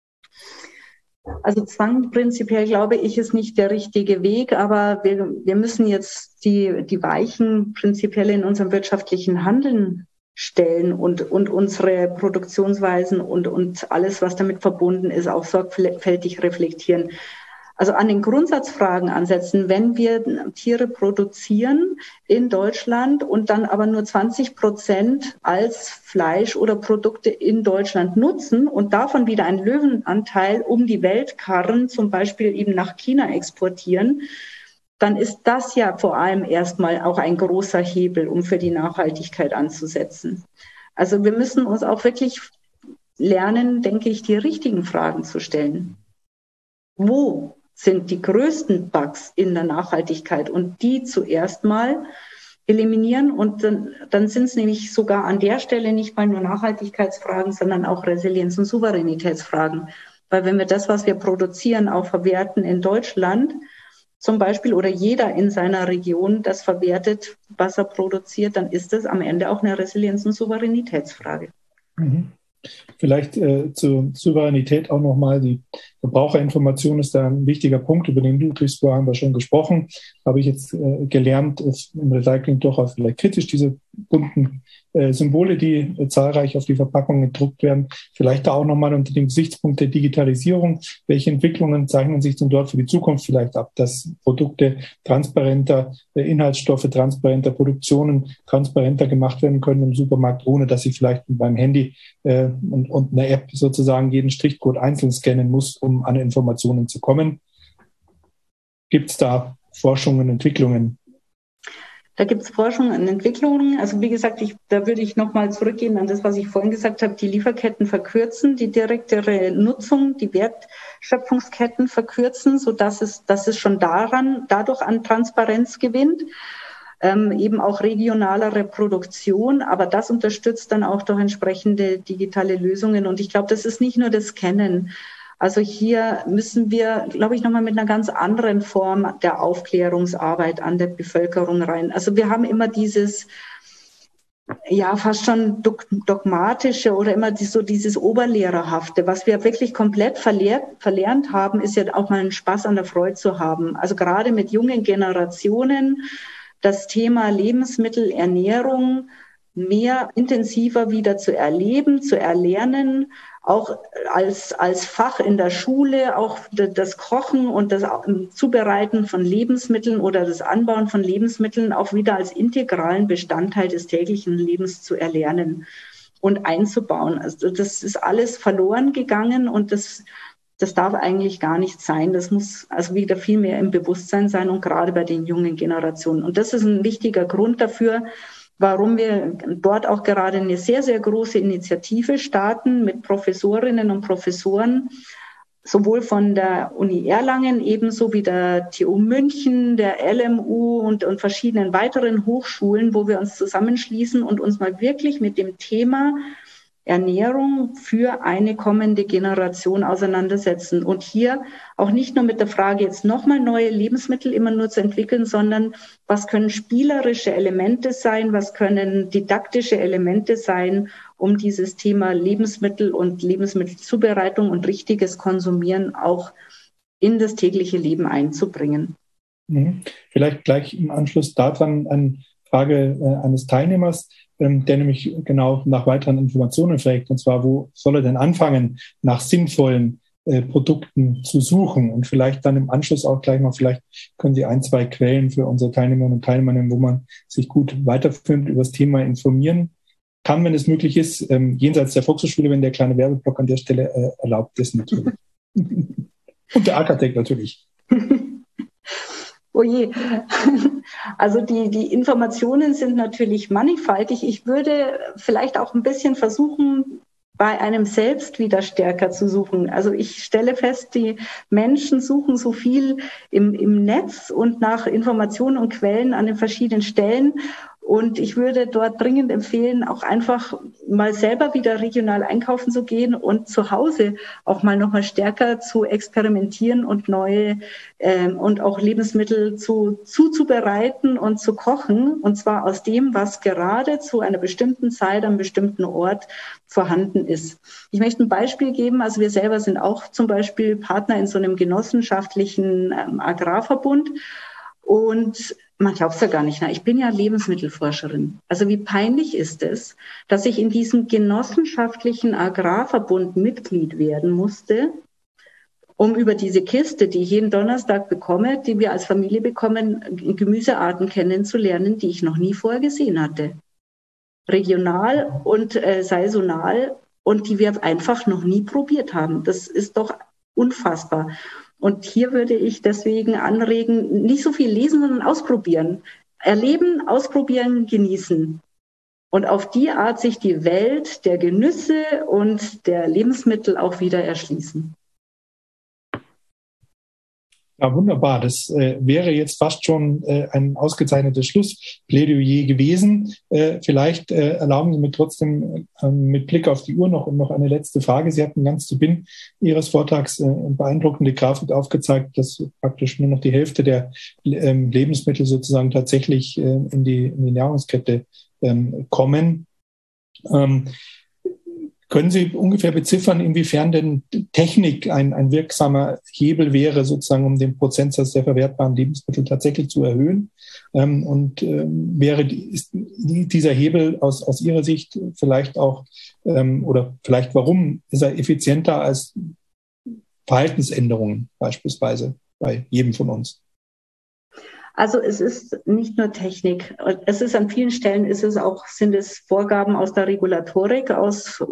Also Zwang prinzipiell, glaube ich, ist nicht der richtige Weg, aber wir müssen jetzt die Weichen prinzipiell in unserem wirtschaftlichen Handeln stellen und unsere Produktionsweisen und alles, was damit verbunden ist, auch sorgfältig reflektieren. Also an den Grundsatzfragen ansetzen, wenn wir Tiere produzieren in Deutschland und dann aber nur 20% als Fleisch oder Produkte in Deutschland nutzen und davon wieder einen Löwenanteil um die Welt karren, zum Beispiel eben nach China exportieren, dann ist das ja vor allem erstmal auch ein großer Hebel, um für die Nachhaltigkeit anzusetzen. Also wir müssen uns auch wirklich lernen, denke ich, die richtigen Fragen zu stellen. Wo sind die größten Bugs in der Nachhaltigkeit und die zuerst mal eliminieren, und dann sind es nämlich sogar an der Stelle nicht mal nur Nachhaltigkeitsfragen, sondern auch Resilienz- und Souveränitätsfragen. Weil wenn wir das, was wir produzieren, auch verwerten in Deutschland zum Beispiel oder jeder in seiner Region das verwertet, was er produziert, dann ist es am Ende auch eine Resilienz- und Souveränitätsfrage. Mhm. Vielleicht zur Souveränität auch nochmal. Die Verbraucherinformation ist da ein wichtiger Punkt, über den Ludwigsburg haben wir schon gesprochen. Habe ich jetzt gelernt, ist im Recycling durchaus vielleicht kritisch, diese bunten Symbole, die zahlreich auf die Verpackung gedruckt werden. Vielleicht da auch nochmal unter dem Gesichtspunkt der Digitalisierung. Welche Entwicklungen zeichnen sich denn dort für die Zukunft vielleicht ab, dass Produkte transparenter, Inhaltsstoffe transparenter, Produktionen transparenter gemacht werden können im Supermarkt, ohne dass ich vielleicht beim Handy und eine App sozusagen jeden Strichcode einzeln scannen muss, um an Informationen zu kommen? Gibt es da Forschungen, Entwicklungen? Da gibt es Forschung und Entwicklungen. Also wie gesagt, da würde ich nochmal zurückgehen an das, was ich vorhin gesagt habe, die Lieferketten verkürzen, die direktere Nutzung, die Wertschöpfungsketten verkürzen, sodass es schon dadurch an Transparenz gewinnt. Eben auch regionalere Produktion, aber das unterstützt dann auch durch entsprechende digitale Lösungen. Und ich glaube, das ist nicht nur das Scannen. Also hier müssen wir, glaube ich, nochmal mit einer ganz anderen Form der Aufklärungsarbeit an der Bevölkerung rein. Also wir haben immer dieses, ja, fast schon dogmatische oder immer dieses Oberlehrerhafte. Was wir wirklich komplett verlernt haben, ist ja auch mal einen Spaß an der Freude zu haben. Also gerade mit jungen Generationen das Thema Lebensmittel, Ernährung mehr intensiver wieder zu erleben, zu erlernen, auch als Fach in der Schule, auch das Kochen und das Zubereiten von Lebensmitteln oder das Anbauen von Lebensmitteln auch wieder als integralen Bestandteil des täglichen Lebens zu erlernen und einzubauen. Also das ist alles verloren gegangen und das darf eigentlich gar nicht sein. Das muss also wieder viel mehr im Bewusstsein sein und gerade bei den jungen Generationen. Und das ist ein wichtiger Grund dafür, warum wir dort auch gerade eine sehr, sehr große Initiative starten mit Professorinnen und Professoren, sowohl von der Uni Erlangen ebenso wie der TU München, der LMU und verschiedenen weiteren Hochschulen, wo wir uns zusammenschließen und uns mal wirklich mit dem Thema Ernährung für eine kommende Generation auseinandersetzen und hier auch nicht nur mit der Frage, jetzt nochmal neue Lebensmittel immer nur zu entwickeln, sondern was können spielerische Elemente sein, was können didaktische Elemente sein, um dieses Thema Lebensmittel und Lebensmittelzubereitung und richtiges Konsumieren auch in das tägliche Leben einzubringen. Vielleicht gleich im Anschluss daran ein Frage eines Teilnehmers, der nämlich genau nach weiteren Informationen fragt, und zwar, wo soll er denn anfangen, nach sinnvollen Produkten zu suchen, und vielleicht dann im Anschluss auch gleich noch, vielleicht können Sie 1, 2 Quellen für unsere Teilnehmerinnen und Teilnehmer nennen, wo man sich gut weiterführend über das Thema informieren kann, wenn es möglich ist, jenseits der Volkshochschule, wenn der kleine Werbeblock an der Stelle erlaubt ist natürlich. Und der Architekt natürlich. Oh je. Also die Informationen sind natürlich mannigfaltig. Ich würde vielleicht auch ein bisschen versuchen, bei einem selbst wieder stärker zu suchen. Also ich stelle fest, die Menschen suchen so viel im Netz und nach Informationen und Quellen an den verschiedenen Stellen. Und ich würde dort dringend empfehlen, auch einfach mal selber wieder regional einkaufen zu gehen und zu Hause auch mal nochmal stärker zu experimentieren und neue und auch Lebensmittel zuzubereiten und zu kochen. Und zwar aus dem, was gerade zu einer bestimmten Zeit, am bestimmten Ort vorhanden ist. Ich möchte ein Beispiel geben. Also wir selber sind auch zum Beispiel Partner in so einem genossenschaftlichen Agrarverbund. Und man glaubt es ja gar nicht. Ich bin ja Lebensmittelforscherin. Also wie peinlich ist es, dass ich in diesem genossenschaftlichen Agrarverbund Mitglied werden musste, um über diese Kiste, die ich jeden Donnerstag bekomme, die wir als Familie bekommen, Gemüsearten kennenzulernen, die ich noch nie vorher gesehen hatte. Regional und saisonal, und die wir einfach noch nie probiert haben. Das ist doch unfassbar. Und hier würde ich deswegen anregen, nicht so viel lesen, sondern ausprobieren. Erleben, ausprobieren, genießen. Und auf die Art sich die Welt der Genüsse und der Lebensmittel auch wieder erschließen. Ja, wunderbar. Das wäre jetzt fast schon ein ausgezeichnetes Schlussplädoyer gewesen. Vielleicht erlauben Sie mir trotzdem mit Blick auf die Uhr noch eine letzte Frage. Sie hatten ganz zu Beginn Ihres Vortrags eine beeindruckende Grafik aufgezeigt, dass praktisch nur noch die Hälfte der Lebensmittel sozusagen tatsächlich in die Nahrungskette kommen. Können Sie ungefähr beziffern, inwiefern denn Technik ein wirksamer Hebel wäre, sozusagen, um den Prozentsatz der verwertbaren Lebensmittel tatsächlich zu erhöhen? Wäre dieser Hebel aus Ihrer Sicht vielleicht auch, oder vielleicht warum ist er effizienter als Verhaltensänderungen beispielsweise bei jedem von uns? Also es ist nicht nur Technik. Es ist an vielen Stellen sind es Vorgaben aus der Regulatorik, aus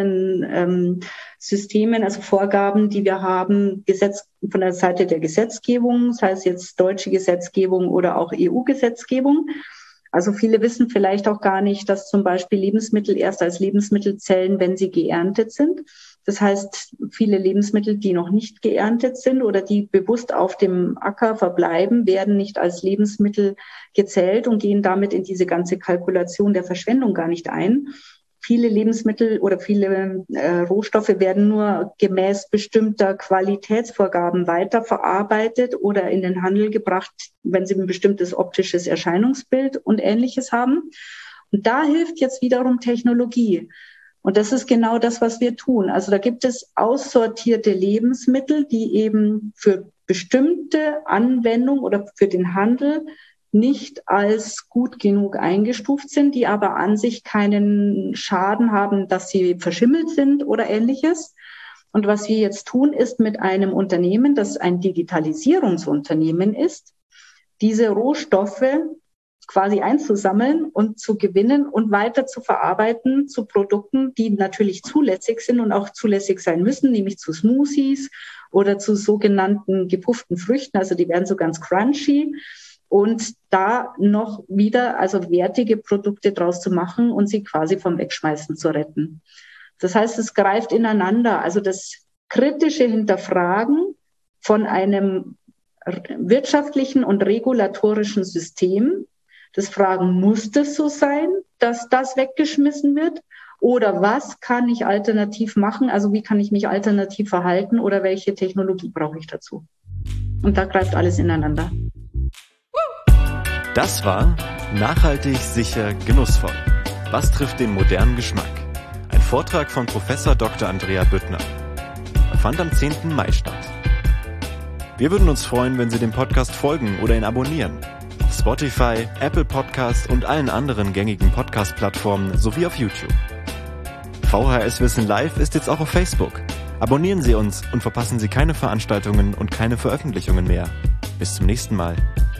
unseren Systemen, also Vorgaben, die wir haben, von der Seite der Gesetzgebung, sei es jetzt deutsche Gesetzgebung oder auch EU-Gesetzgebung. Also viele wissen vielleicht auch gar nicht, dass zum Beispiel Lebensmittel erst als Lebensmittel zählen, wenn sie geerntet sind. Das heißt, viele Lebensmittel, die noch nicht geerntet sind oder die bewusst auf dem Acker verbleiben, werden nicht als Lebensmittel gezählt und gehen damit in diese ganze Kalkulation der Verschwendung gar nicht ein. Viele Lebensmittel oder viele Rohstoffe werden nur gemäß bestimmter Qualitätsvorgaben weiterverarbeitet oder in den Handel gebracht, wenn sie ein bestimmtes optisches Erscheinungsbild und Ähnliches haben. Und da hilft jetzt wiederum Technologie. Und das ist genau das, was wir tun. Also da gibt es aussortierte Lebensmittel, die eben für bestimmte Anwendung oder für den Handel nicht als gut genug eingestuft sind, die aber an sich keinen Schaden haben, dass sie verschimmelt sind oder Ähnliches. Und was wir jetzt tun, ist mit einem Unternehmen, das ein Digitalisierungsunternehmen ist, diese Rohstoffe quasi einzusammeln und zu gewinnen und weiter zu verarbeiten zu Produkten, die natürlich zulässig sind und auch zulässig sein müssen, nämlich zu Smoothies oder zu sogenannten gepufften Früchten. Also die werden so ganz crunchy. Und da noch wieder also wertige Produkte draus zu machen und sie quasi vom Wegschmeißen zu retten. Das heißt, es greift ineinander. Also das kritische Hinterfragen von einem wirtschaftlichen und regulatorischen System, das Fragen, muss das so sein, dass das weggeschmissen wird? Oder was kann ich alternativ machen? Also wie kann ich mich alternativ verhalten oder welche Technologie brauche ich dazu? Und da greift alles ineinander. Das war Nachhaltig, sicher, genussvoll. Was trifft den modernen Geschmack? Ein Vortrag von Professor Dr. Andrea Büttner. Er fand am 10. Mai statt. Wir würden uns freuen, wenn Sie dem Podcast folgen oder ihn abonnieren. auf Spotify, Apple Podcast und allen anderen gängigen Podcast-Plattformen sowie auf YouTube. VHS Wissen Live ist jetzt auch auf Facebook. Abonnieren Sie uns und verpassen Sie keine Veranstaltungen und keine Veröffentlichungen mehr. Bis zum nächsten Mal.